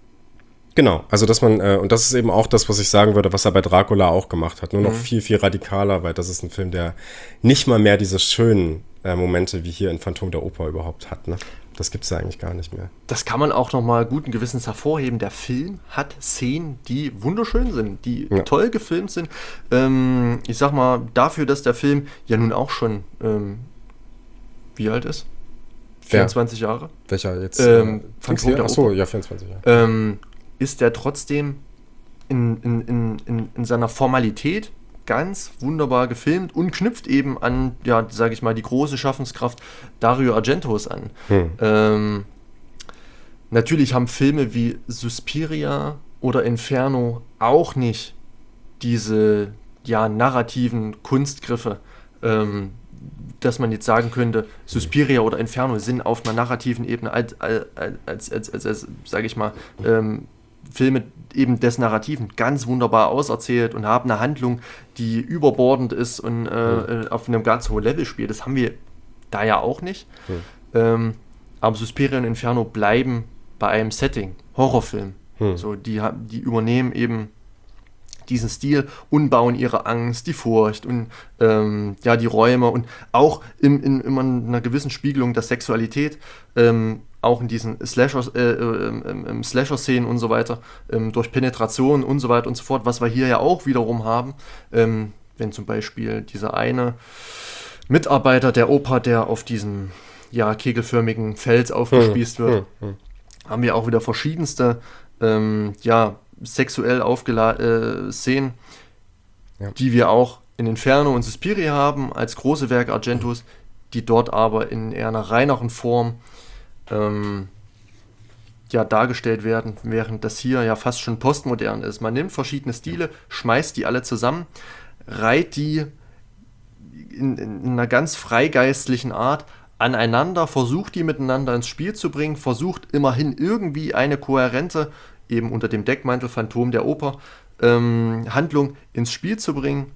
Genau, also dass man, äh, und das ist eben auch das, was ich sagen würde, was er bei Dracula auch gemacht hat, nur noch mhm. viel, viel radikaler, weil das ist ein Film, der nicht mal mehr diese schönen äh, Momente wie hier in Phantom der Oper überhaupt hat, ne? Das gibt's ja eigentlich gar nicht mehr. Das kann man auch nochmal guten Gewissens hervorheben. Der Film hat Szenen, die wunderschön sind, die ja. toll gefilmt sind. Ähm, ich sag mal, dafür, dass der Film ja nun auch schon, ähm, wie alt ist? vierundzwanzig Wer? Jahre? Welcher jetzt? Ähm, Phantom der Achso, ja, vierundzwanzig Jahre. Ähm, ist der trotzdem in, in, in, in, in seiner Formalität ganz wunderbar gefilmt und knüpft eben an, ja, sage ich mal, die große Schaffenskraft Dario Argentos an. Hm. Ähm, natürlich haben Filme wie Suspiria oder Inferno auch nicht diese, ja, narrativen Kunstgriffe, ähm, dass man jetzt sagen könnte, Suspiria oder Inferno sind auf einer narrativen Ebene als, als, als, als, als, als sage ich mal, ähm, Filme eben des Narrativen ganz wunderbar auserzählt und haben eine Handlung, die überbordend ist und äh, mhm. auf einem ganz hohen Level spielt. Das haben wir da ja auch nicht. Mhm. Ähm, aber Suspiria und Inferno bleiben bei einem Setting, Horrorfilm. Mhm. So, die, die übernehmen eben diesen Stil und bauen ihre Angst, die Furcht und ähm, ja, die Räume und auch in, in, in einer gewissen Spiegelung der Sexualität, ähm, auch in diesen Slasher, äh, äh, äh, Slasher-Szenen und so weiter, ähm, durch Penetration und so weiter und so fort, was wir hier ja auch wiederum haben, ähm, wenn zum Beispiel dieser eine Mitarbeiter der Oper, der auf diesem ja, kegelförmigen Fels aufgespießt hm, wird, hm, hm. haben wir auch wieder verschiedenste ähm, ja, sexuell aufgeladene äh, Szenen, ja. die wir auch in Inferno und Suspiria haben, als große Werke Argentos, die dort aber in eher einer reineren Form ähm, ja, dargestellt werden, während das hier ja fast schon postmodern ist. Man nimmt verschiedene Stile, schmeißt die alle zusammen, reiht die in, in einer ganz freigeistlichen Art aneinander, versucht die miteinander ins Spiel zu bringen, versucht immerhin irgendwie eine kohärente eben unter dem Deckmantel Phantom der Oper ähm, Handlung ins Spiel zu bringen.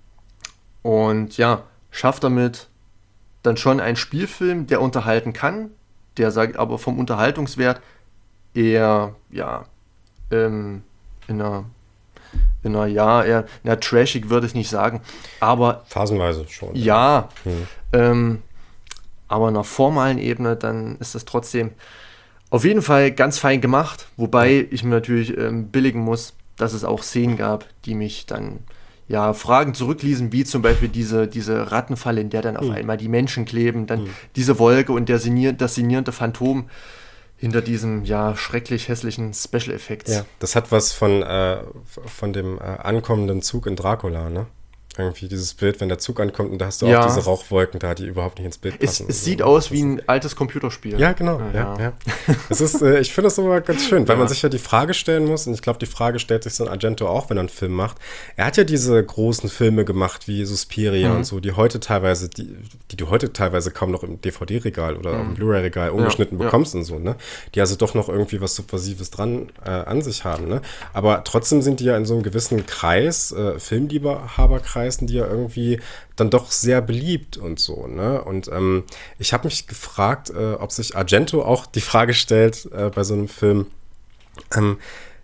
Und ja, schafft damit dann schon einen Spielfilm, der unterhalten kann, der sagt aber vom Unterhaltungswert eher, ja, ähm, in einer, in einer, ja, eher, na, trashig würde ich nicht sagen, aber phasenweise schon. Ja, Hm. ähm, aber in einer formalen Ebene, dann ist das trotzdem auf jeden Fall ganz fein gemacht, wobei ich mir natürlich ähm, billigen muss, dass es auch Szenen gab, die mich dann ja Fragen zurückließen, wie zum Beispiel diese, diese Rattenfalle, in der dann auf Hm. einmal die Menschen kleben, dann Hm. diese Wolke und der sinnier, das sinnierende Phantom hinter diesem ja schrecklich hässlichen Special Effects. Ja, das hat was von, äh, von dem äh, ankommenden Zug in Dracula, ne? Irgendwie dieses Bild, wenn der Zug ankommt und da hast du Ja. auch diese Rauchwolken da, die überhaupt nicht ins Bild Es, passen. es und sieht so. aus Das wie ist- ein altes Computerspiel. Ja, genau. Ja, ja. Es ist, äh, ich finde das aber ganz schön, weil Ja. man sich ja die Frage stellen muss, und ich glaube, die Frage stellt sich so ein Argento auch, wenn er einen Film macht. Er hat ja diese großen Filme gemacht, wie Suspiria Mhm. und so, die heute teilweise, die, die du heute teilweise kaum noch im D V D-Regal oder Mhm. im Blu-ray-Regal ungeschnitten Ja, ja. bekommst und so, ne? Die also doch noch irgendwie was Subversives dran äh, an sich haben, ne? Aber trotzdem sind die ja in so einem gewissen Kreis, äh, Filmliebhaberkreisen, die ja irgendwie dann doch sehr beliebt und so, ne? Und ähm, ich habe mich gefragt, äh, ob sich Argento auch die Frage stellt äh, bei so einem Film, ähm,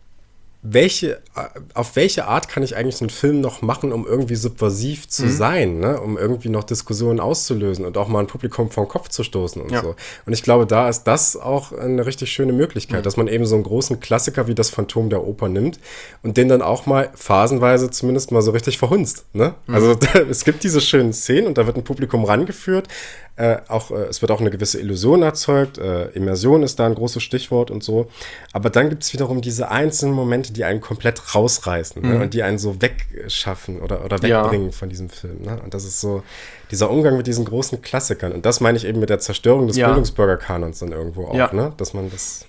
welche, äh, auf welche Art kann ich eigentlich so einen Film noch machen, um irgendwie subversiv zu Mhm. sein, ne? Um irgendwie noch Diskussionen auszulösen und auch mal ein Publikum vom Kopf zu stoßen und Ja. so. Und ich glaube, da ist das auch eine richtig schöne Möglichkeit, Mhm. dass man eben so einen großen Klassiker wie das Phantom der Oper nimmt und den dann auch mal phasenweise zumindest mal so richtig verhunzt, ne? Mhm. Also es gibt diese schönen Szenen und da wird ein Publikum rangeführt. Äh, auch, äh, es wird auch eine gewisse Illusion erzeugt. Äh, Immersion ist da ein großes Stichwort und so. Aber dann gibt es wiederum diese einzelnen Momente, die einen komplett rausreißen, ne? Mhm. Und die einen so wegschaffen oder, oder Ja. wegbringen von diesem Film. Ne? Und das ist so dieser Umgang mit diesen großen Klassikern. Und das meine ich eben mit der Zerstörung des Ja. Bildungsbürgerkanons dann irgendwo auch, Ja. ne? Dass man das.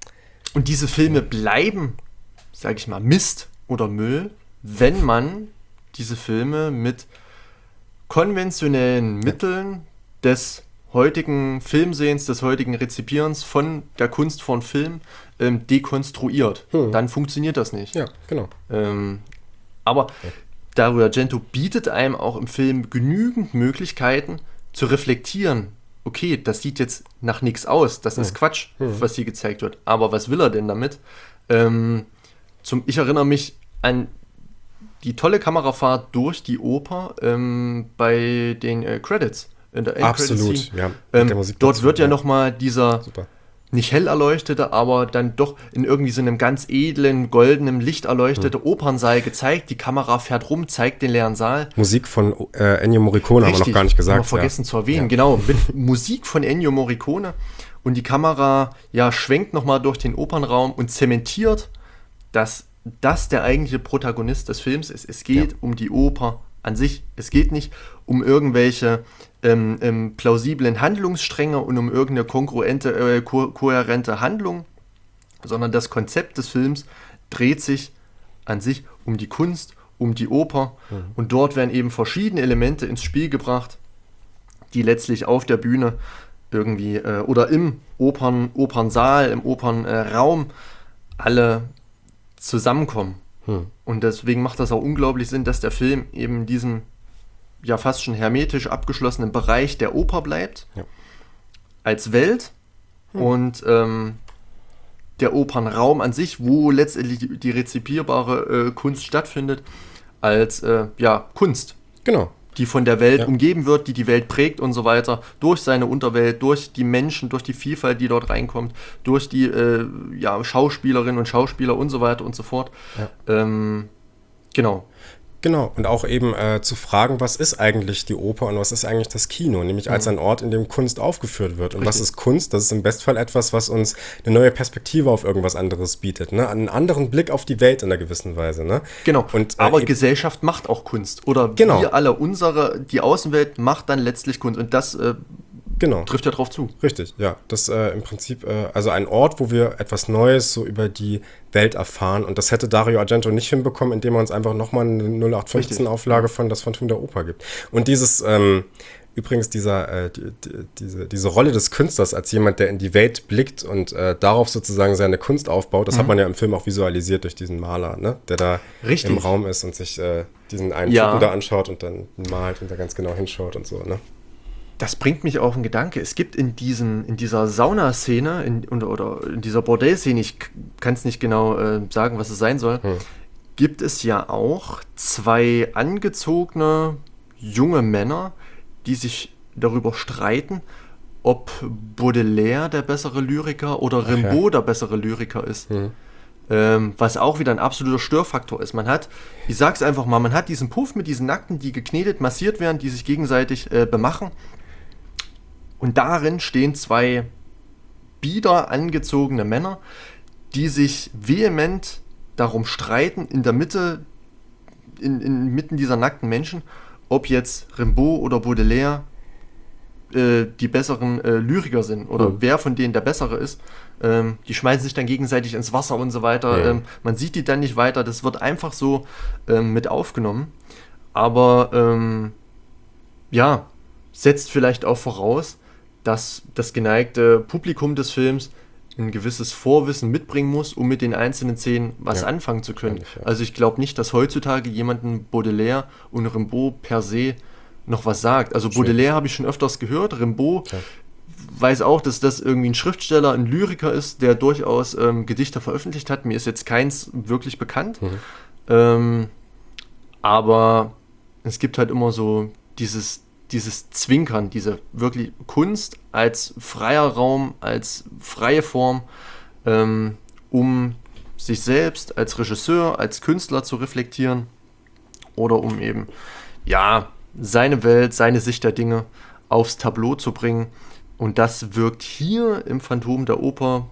Und diese Filme bleiben, sag ich mal, Mist oder Müll, wenn man diese Filme mit konventionellen Mitteln des heutigen Filmsehens, des heutigen Rezipierens von der Kunst von Film ähm, dekonstruiert. Hm. Dann funktioniert das nicht. Ja, genau. Ähm, aber Dario Argento bietet einem auch im Film genügend Möglichkeiten zu reflektieren. Okay, das sieht jetzt nach nichts aus, das ist Hm. Quatsch, Hm. was hier gezeigt wird. Aber was will er denn damit? Ähm, zum, ich erinnere mich an die tolle Kamerafahrt durch die Oper ähm, bei den äh, Credits. In der Absolut. Endcredit-Scene. Ja, mit Ähm, der Musik dort dazu, wird ja ja. nochmal dieser Super. nicht hell erleuchtete, aber dann doch in irgendwie so einem ganz edlen, goldenen Licht erleuchtete Hm. Opernsaal gezeigt. Die Kamera fährt rum, zeigt den leeren Saal. Musik von äh, Ennio Morricone haben wir noch gar nicht gesagt. Haben wir vergessen ja. zu erwähnen. Ja. Genau, mit Musik von Ennio Morricone. Und die Kamera ja, schwenkt nochmal durch den Opernraum und zementiert, dass das der eigentliche Protagonist des Films ist. Es geht Ja. um die Oper an sich. Es geht nicht um irgendwelche ähm, ähm, plausiblen Handlungsstränge und um irgendeine kongruente, äh, ko kohärente Handlung, sondern das Konzept des Films dreht sich an sich um die Kunst, um die Oper. Mhm. Und dort werden eben verschiedene Elemente ins Spiel gebracht, die letztlich auf der Bühne irgendwie äh, oder im Opern, Opernsaal, im Opernraum alle zusammenkommen. Hm. Und deswegen macht das auch unglaublich Sinn, dass der Film eben in diesem ja fast schon hermetisch abgeschlossenen Bereich der Oper bleibt, Ja. als Welt Hm. und ähm, der Opernraum an sich, wo letztendlich die, die rezipierbare äh, Kunst stattfindet, als äh, ja, Kunst, Genau. die von der Welt Ja. umgeben wird, die die Welt prägt und so weiter, durch seine Unterwelt, durch die Menschen, durch die Vielfalt, die dort reinkommt, durch die äh, ja, Schauspielerinnen und Schauspieler und so weiter und so fort. Ja. Ähm, genau. Genau, und auch eben äh, zu fragen, was ist eigentlich die Oper und was ist eigentlich das Kino, nämlich als ein Ort, in dem Kunst aufgeführt wird. Und was Richtig. ist Kunst? Das ist im Bestfall etwas, was uns eine neue Perspektive auf irgendwas anderes bietet, ne? Einen anderen Blick auf die Welt in einer gewissen Weise, ne? Genau, Und, äh, aber eben- Gesellschaft macht auch Kunst. Oder Genau. wir alle, unsere, die Außenwelt macht dann letztlich Kunst. Und das äh, Genau. trifft ja drauf zu. Richtig, ja. Das äh, im Prinzip, äh, also ein Ort, wo wir etwas Neues so über die Welt erfahren. Und das hätte Dario Argento nicht hinbekommen, indem er uns einfach nochmal eine null acht fünfzehn Richtig. Auflage von Das Phantom der Oper gibt. Und dieses, ähm, Übrigens, dieser, äh, die, die, diese, diese Rolle des Künstlers als jemand, der in die Welt blickt und äh, darauf sozusagen seine Kunst aufbaut, das mhm. hat man ja im Film auch visualisiert durch diesen Maler, ne? Der da Richtig. im Raum ist und sich äh, diesen einen ja. Typen da anschaut und dann malt und da ganz genau hinschaut und so, ne? Das bringt mich auf einen Gedanke. Es gibt in, diesem, in dieser Saunaszene in, oder, oder in dieser Bordellszene, ich kann es nicht genau äh, sagen, was es sein soll, hm. gibt es ja auch zwei angezogene junge Männer, die sich darüber streiten, ob Baudelaire der bessere Lyriker oder Rimbaud ja. der bessere Lyriker ist. Hm. Ähm, was auch wieder ein absoluter Störfaktor ist. Man hat, ich sag's einfach mal, man hat diesen Puff mit diesen Nackten, die geknetet, massiert werden, die sich gegenseitig äh, bemachen. Und darin stehen zwei bieder angezogene Männer, die sich vehement darum streiten, in der Mitte, in, inmitten dieser nackten Menschen, ob jetzt Rimbaud oder Baudelaire äh, die besseren äh, Lyriker sind oder mhm. wer von denen der bessere ist. Ähm, die schmeißen sich dann gegenseitig ins Wasser und so weiter. Ja. Ähm, man sieht die dann nicht weiter. Das wird einfach so ähm, mit aufgenommen. Aber ähm, ja, setzt vielleicht auch voraus, dass das geneigte Publikum des Films ein gewisses Vorwissen mitbringen muss, um mit den einzelnen Szenen was ja, anfangen zu können. Ich, ja. Also ich glaube nicht, dass heutzutage jemanden Baudelaire und Rimbaud per se noch was sagt. Also Schwierig. Baudelaire habe ich schon öfters gehört, Rimbaud ja. weiß auch, dass das irgendwie ein Schriftsteller, ein Lyriker ist, der durchaus ähm, Gedichte veröffentlicht hat. Mir ist jetzt keins wirklich bekannt. Mhm. Ähm, aber es gibt halt immer so dieses dieses Zwinkern, diese wirklich Kunst als freier Raum, als freie Form, ähm, um sich selbst als Regisseur, als Künstler zu reflektieren oder um eben, ja, seine Welt, seine Sicht der Dinge aufs Tableau zu bringen. Und das wirkt hier im Phantom der Oper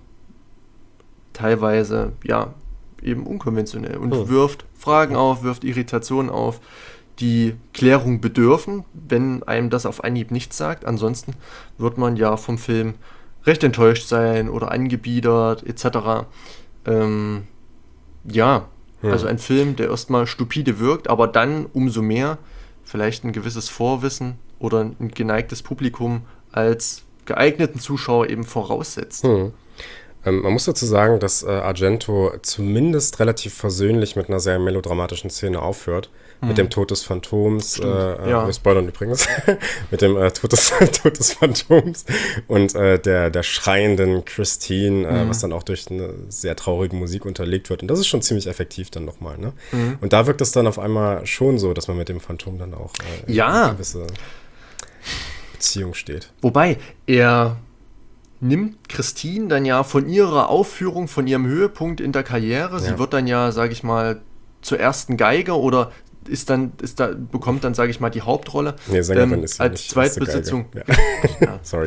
teilweise, ja, eben unkonventionell und hm. wirft Fragen auf, wirft Irritationen auf, die Klärung bedürfen, wenn einem das auf Anhieb nichts sagt. Ansonsten wird man ja vom Film recht enttäuscht sein oder angebiedert et cetera. Ähm, ja, hm. also ein Film, der erstmal stupide wirkt, aber dann umso mehr vielleicht ein gewisses Vorwissen oder ein geneigtes Publikum als geeigneten Zuschauer eben voraussetzt. Hm. Ähm, man muss dazu sagen, dass äh, Argento zumindest relativ versöhnlich mit einer sehr melodramatischen Szene aufhört. Hm. Mit dem Tod des Phantoms. Äh, ja. Wir spoilern übrigens. mit dem äh, Tod, des, Tod des Phantoms und äh, der, der schreienden Christine, äh, hm. was dann auch durch eine sehr traurige Musik unterlegt wird. Und das ist schon ziemlich effektiv dann nochmal. Ne? Hm. Und da wirkt es dann auf einmal schon so, dass man mit dem Phantom dann auch äh, in ja. eine gewisse Beziehung steht. Wobei, er nimmt Christine dann ja von ihrer Aufführung, von ihrem Höhepunkt in der Karriere, ja. sie wird dann ja, sage ich mal, zur ersten Geige oder ist dann, ist da, bekommt dann, sage ich mal, die Hauptrolle. Nee, Sängerin ähm, ist sie als nicht, Zweitbesetzung. Ja. Ja. Sorry.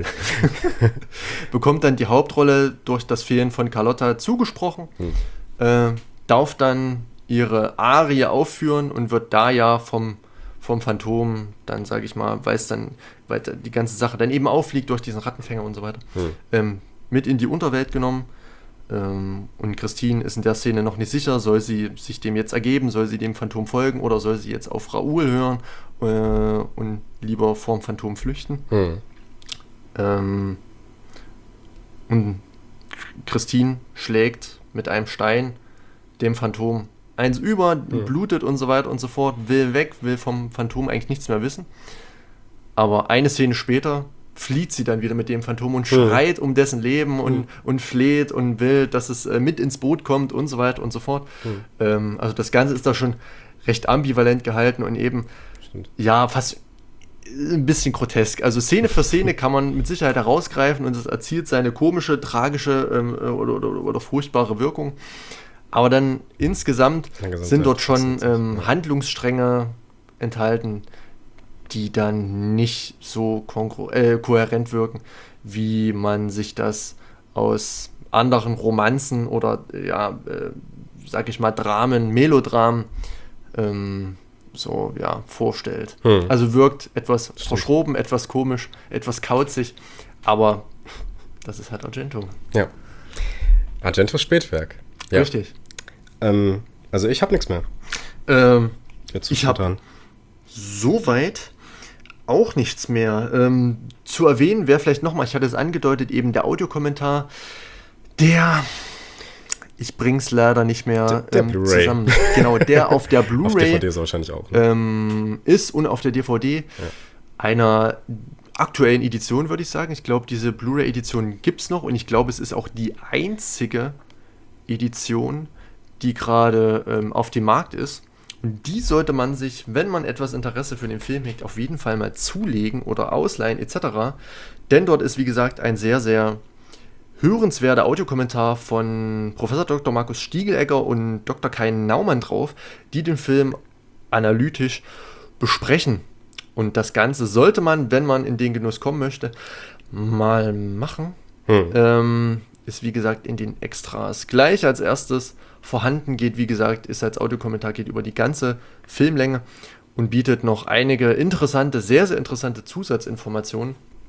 Bekommt dann die Hauptrolle durch das Fehlen von Carlotta zugesprochen, hm. äh, darf dann ihre Arie aufführen und wird da ja vom vom Phantom, dann sage ich mal, weiß dann, weil die ganze Sache dann eben auffliegt durch diesen Rattenfänger und so weiter, hm. ähm, mit in die Unterwelt genommen. Ähm, und Christine ist in der Szene noch nicht sicher, soll sie sich dem jetzt ergeben, soll sie dem Phantom folgen oder soll sie jetzt auf Raoul hören äh, und lieber vorm Phantom flüchten. Hm. Ähm, und Christine schlägt mit einem Stein dem Phantom eins über, hm. blutet und so weiter und so fort, will weg, will vom Phantom eigentlich nichts mehr wissen. Aber eine Szene später flieht sie dann wieder mit dem Phantom und schreit hm. um dessen Leben und, hm. und fleht und will, dass es äh, mit ins Boot kommt und so weiter und so fort. Hm. Ähm, also das Ganze ist da schon recht ambivalent gehalten und eben, Stimmt. ja, fast ein bisschen grotesk. Also Szene für Szene kann man mit Sicherheit herausgreifen und es erzielt seine komische, tragische ähm, oder, oder, oder furchtbare Wirkung. Aber dann insgesamt sind dort schon ähm, Handlungsstränge enthalten, die dann nicht so kongru- äh, kohärent wirken, wie man sich das aus anderen Romanzen oder, ja, äh, sag ich mal, Dramen, Melodramen ähm, so, ja, vorstellt. Hm. Also wirkt etwas Stimmt. verschroben, etwas komisch, etwas kauzig, aber das ist halt Argento. Ja. Argentos Spätwerk. Ja. Richtig. Ähm, also ich habe nichts mehr. Ähm, ich habe soweit auch nichts mehr. Ähm, zu erwähnen wäre vielleicht nochmal, ich hatte es angedeutet, eben der Audiokommentar, der, ich bring's leider nicht mehr der, der ähm, Blu-ray. zusammen. Genau, der auf der Auf D V Blu-ray D ist wahrscheinlich auch. Ne? ähm, ist und auf der D V D Ja. einer aktuellen Edition, würde ich sagen. Ich glaube, diese Blu-ray-Edition gibt es noch und ich glaube, es ist auch die einzige Edition, die gerade ähm, auf dem Markt ist. Und die sollte man sich, wenn man etwas Interesse für den Film hegt, auf jeden Fall mal zulegen oder ausleihen et cetera. Denn dort ist, wie gesagt, ein sehr, sehr hörenswerter Audiokommentar von Professor Doktor Markus Stiegelegger und Doktor Kai Naumann drauf, die den Film analytisch besprechen. Und das Ganze sollte man, wenn man in den Genuss kommen möchte, mal machen. Hm. Ähm, ist wie gesagt in den Extras gleich als erstes vorhanden, geht wie gesagt, ist als Audiokommentar, geht über die ganze Filmlänge und bietet noch einige interessante, sehr, sehr interessante Zusatzinformationen.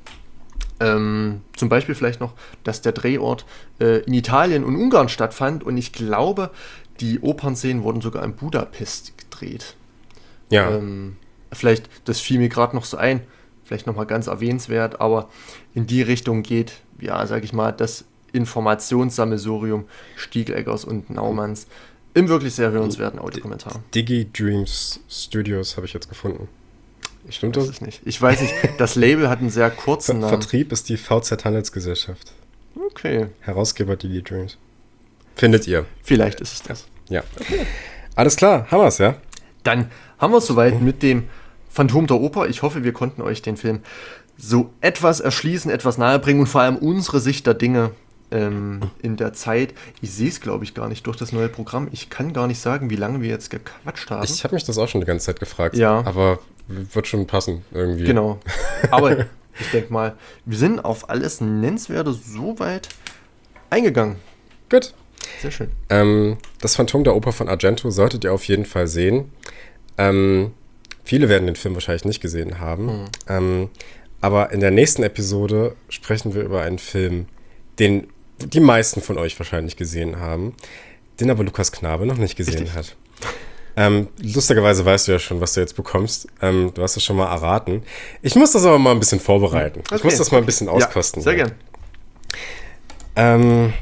Ähm, zum Beispiel vielleicht noch, dass der Drehort äh, in Italien und Ungarn stattfand und ich glaube, die Opernszenen wurden sogar in Budapest gedreht. Ja. Ähm, vielleicht, das fiel mir gerade noch so ein, vielleicht nochmal ganz erwähnenswert, aber in die Richtung geht, ja, sag ich mal, das Informationssammelsurium Stiegeleggers und Naumanns im wirklich sehr hörenswerten Audiokommentar. Digi Dreams Studios habe ich jetzt gefunden. Stimmt das? das? Ist nicht. Ich weiß nicht, das Label hat einen sehr kurzen Ver Namen. Vertrieb ist die V Z Handelsgesellschaft. Okay. Herausgeber Digi Dreams. Findet ihr. Vielleicht ist es das. Ja. Okay. Alles klar, haben wir es, ja? Dann haben wir es soweit mit dem Phantom der Oper. Ich hoffe, wir konnten euch den Film so etwas erschließen, etwas nahebringen und vor allem unsere Sicht der Dinge ähm, in der Zeit. Ich sehe es, glaube ich, gar nicht durch das neue Programm. Ich kann gar nicht sagen, wie lange wir jetzt gequatscht haben. Ich habe mich das auch schon die ganze Zeit gefragt. Ja. Aber wird schon passen irgendwie. Genau. Aber ich denke mal, wir sind auf alles Nennenswerte soweit eingegangen. Gut. Sehr schön. Ähm, das Phantom der Oper von Argento solltet ihr auf jeden Fall sehen. Ähm, viele werden den Film wahrscheinlich nicht gesehen haben. Mhm. Ähm, aber in der nächsten Episode sprechen wir über einen Film, den die meisten von euch wahrscheinlich gesehen haben, den aber Lukas Knabe noch nicht gesehen Richtig. hat. Ähm, lustigerweise weißt du ja schon, was du jetzt bekommst. Ähm, du hast es schon mal erraten. Ich muss das aber mal ein bisschen vorbereiten. Okay. Ich muss das mal ein bisschen auskosten. Ja, sehr gern. Ähm,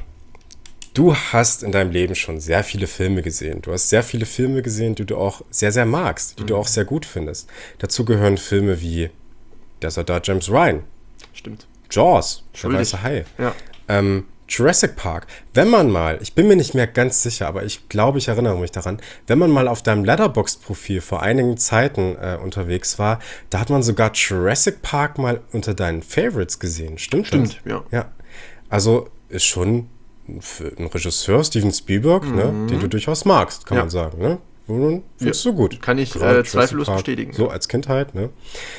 du hast in deinem Leben schon sehr viele Filme gesehen. Du hast sehr viele Filme gesehen, die du auch sehr, sehr magst, die mhm. du auch sehr gut findest. Dazu gehören Filme wie Der Soldat James Ryan. Stimmt. Jaws, der Schuldig. weiße Hai. Ja. Ähm, Jurassic Park. Wenn man mal, ich bin mir nicht mehr ganz sicher, aber ich glaube, ich erinnere mich daran, wenn man mal auf deinem Letterboxd-Profil vor einigen Zeiten äh, unterwegs war, da hat man sogar Jurassic Park mal unter deinen Favorites gesehen. Stimmt Stimmt, das? ja. Ja. Also ist schon für einen Regisseur, Steven Spielberg, Mhm. ne, den du durchaus magst, kann Ja. man sagen. Ne? Findest du gut. Kann ich Gerade äh, Jurassic zweifellos Park, bestätigen. So als Kindheit, ne?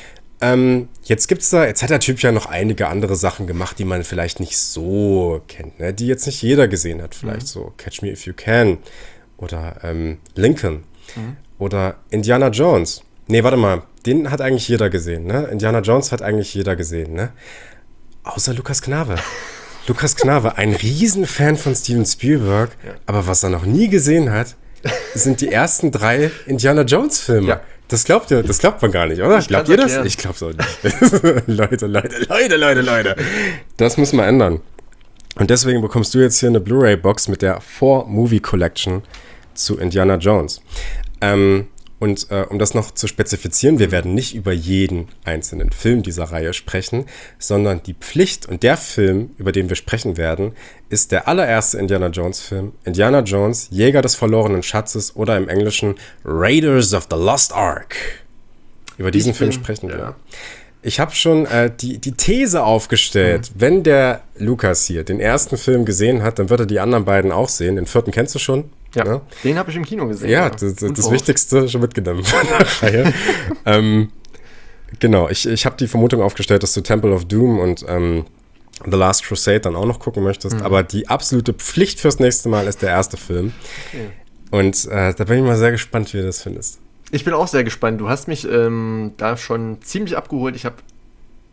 Ähm, jetzt gibt's da, jetzt hat der Typ ja noch einige andere Sachen gemacht, die man vielleicht nicht so kennt, ne? Die jetzt nicht jeder gesehen hat, vielleicht Mhm. so Catch Me If You Can oder ähm, Lincoln Mhm. oder Indiana Jones. Nee, warte mal, den hat eigentlich jeder gesehen, ne? Indiana Jones hat eigentlich jeder gesehen, ne? Außer Lukas Knabe. Lukas Knabe, ein Riesenfan von Steven Spielberg, Ja. aber was er noch nie gesehen hat, sind die ersten drei Indiana Jones Filme. Ja. Das glaubt ihr, das glaubt man gar nicht, oder? Ich Glaubt kann's ihr das? erklären. Ich glaub's auch nicht. Leute, Leute, Leute, Leute, Leute. Das müssen wir ändern. Und deswegen bekommst du jetzt hier eine Blu-ray-Box mit der Four Movie Collection zu Indiana Jones. Ähm, und äh, um das noch zu spezifizieren, wir werden nicht über jeden einzelnen Film dieser Reihe sprechen, sondern die Pflicht und der Film, über den wir sprechen werden, ist der allererste Indiana Jones-Film, Indiana Jones, Jäger des verlorenen Schatzes oder im Englischen Raiders of the Lost Ark. Über diesen Ich Film bin- sprechen wir. ja. Ich habe schon äh, die, die These aufgestellt, Mhm. wenn der Lukas hier den ersten Film gesehen hat, dann wird er die anderen beiden auch sehen. Den vierten kennst du schon? Ja, Ne? den habe ich im Kino gesehen. Ja, das, das, das Unverhofft. Wichtigste schon mitgenommen von der Reihe. ähm, genau, ich, ich habe die Vermutung aufgestellt, dass du Temple of Doom und ähm, The Last Crusade dann auch noch gucken möchtest. Aber die absolute Pflicht fürs nächste Mal ist der erste Film. Okay. Und äh, da bin ich mal sehr gespannt, wie du das findest. Ich bin auch sehr gespannt. Du hast mich ähm, da schon ziemlich abgeholt. Ich habe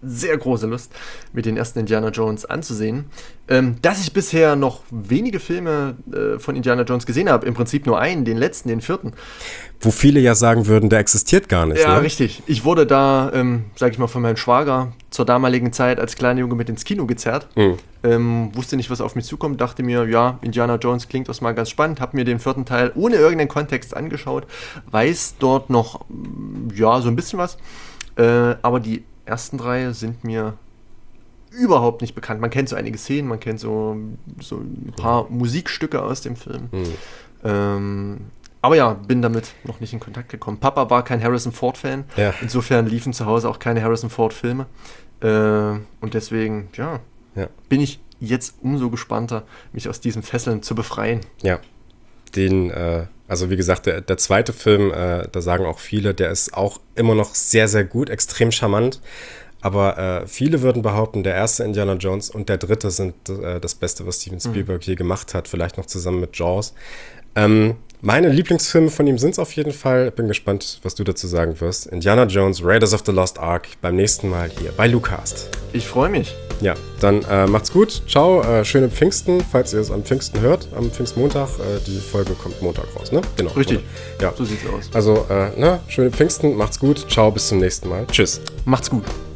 sehr große Lust, mir den ersten Indiana Jones anzusehen. Ähm, dass ich bisher noch wenige Filme äh, von Indiana Jones gesehen habe, im Prinzip nur einen, den letzten, den vierten. Wo viele ja sagen würden, der existiert gar nicht. Ja, ne? richtig. Ich wurde da, ähm, sag ich mal, von meinem Schwager zur damaligen Zeit als kleiner Junge mit ins Kino gezerrt. Mhm. Ähm, wusste nicht, was auf mich zukommt, dachte mir, ja, Indiana Jones klingt erstmal ganz spannend, habe mir den vierten Teil ohne irgendeinen Kontext angeschaut, weiß dort noch, ja, so ein bisschen was, äh, aber die ersten drei sind mir überhaupt nicht bekannt. Man kennt so einige Szenen, man kennt so, so ein paar mhm. Musikstücke aus dem Film. Mhm. Ähm, aber ja, bin damit noch nicht in Kontakt gekommen. Papa war kein Harrison Ford-Fan, ja. Insofern liefen zu Hause auch keine Harrison Ford-Filme. Äh, und deswegen, ja, ja, bin ich jetzt umso gespannter, mich aus diesen Fesseln zu befreien. Ja, den, äh, also wie gesagt, der, der zweite Film, äh, da sagen auch viele, der ist auch immer noch sehr, sehr gut, extrem charmant. Aber äh, viele würden behaupten, der erste Indiana Jones und der dritte sind äh, das Beste, was Steven Spielberg mhm. je gemacht hat, vielleicht noch zusammen mit Jaws. Ähm, meine Lieblingsfilme von ihm sind es auf jeden Fall. Bin gespannt, was du dazu sagen wirst. Indiana Jones, Raiders of the Lost Ark, beim nächsten Mal hier bei Lucast. Ich freue mich. Ja, dann äh, macht's gut. Ciao, äh, schöne Pfingsten, falls ihr es am Pfingsten hört, am Pfingstmontag. Äh, die Folge kommt Montag raus, ne? Genau. Richtig. Oder? Ja. So sieht's aus. Also, äh, ne, schöne Pfingsten, macht's gut. Ciao, bis zum nächsten Mal. Tschüss. Macht's gut.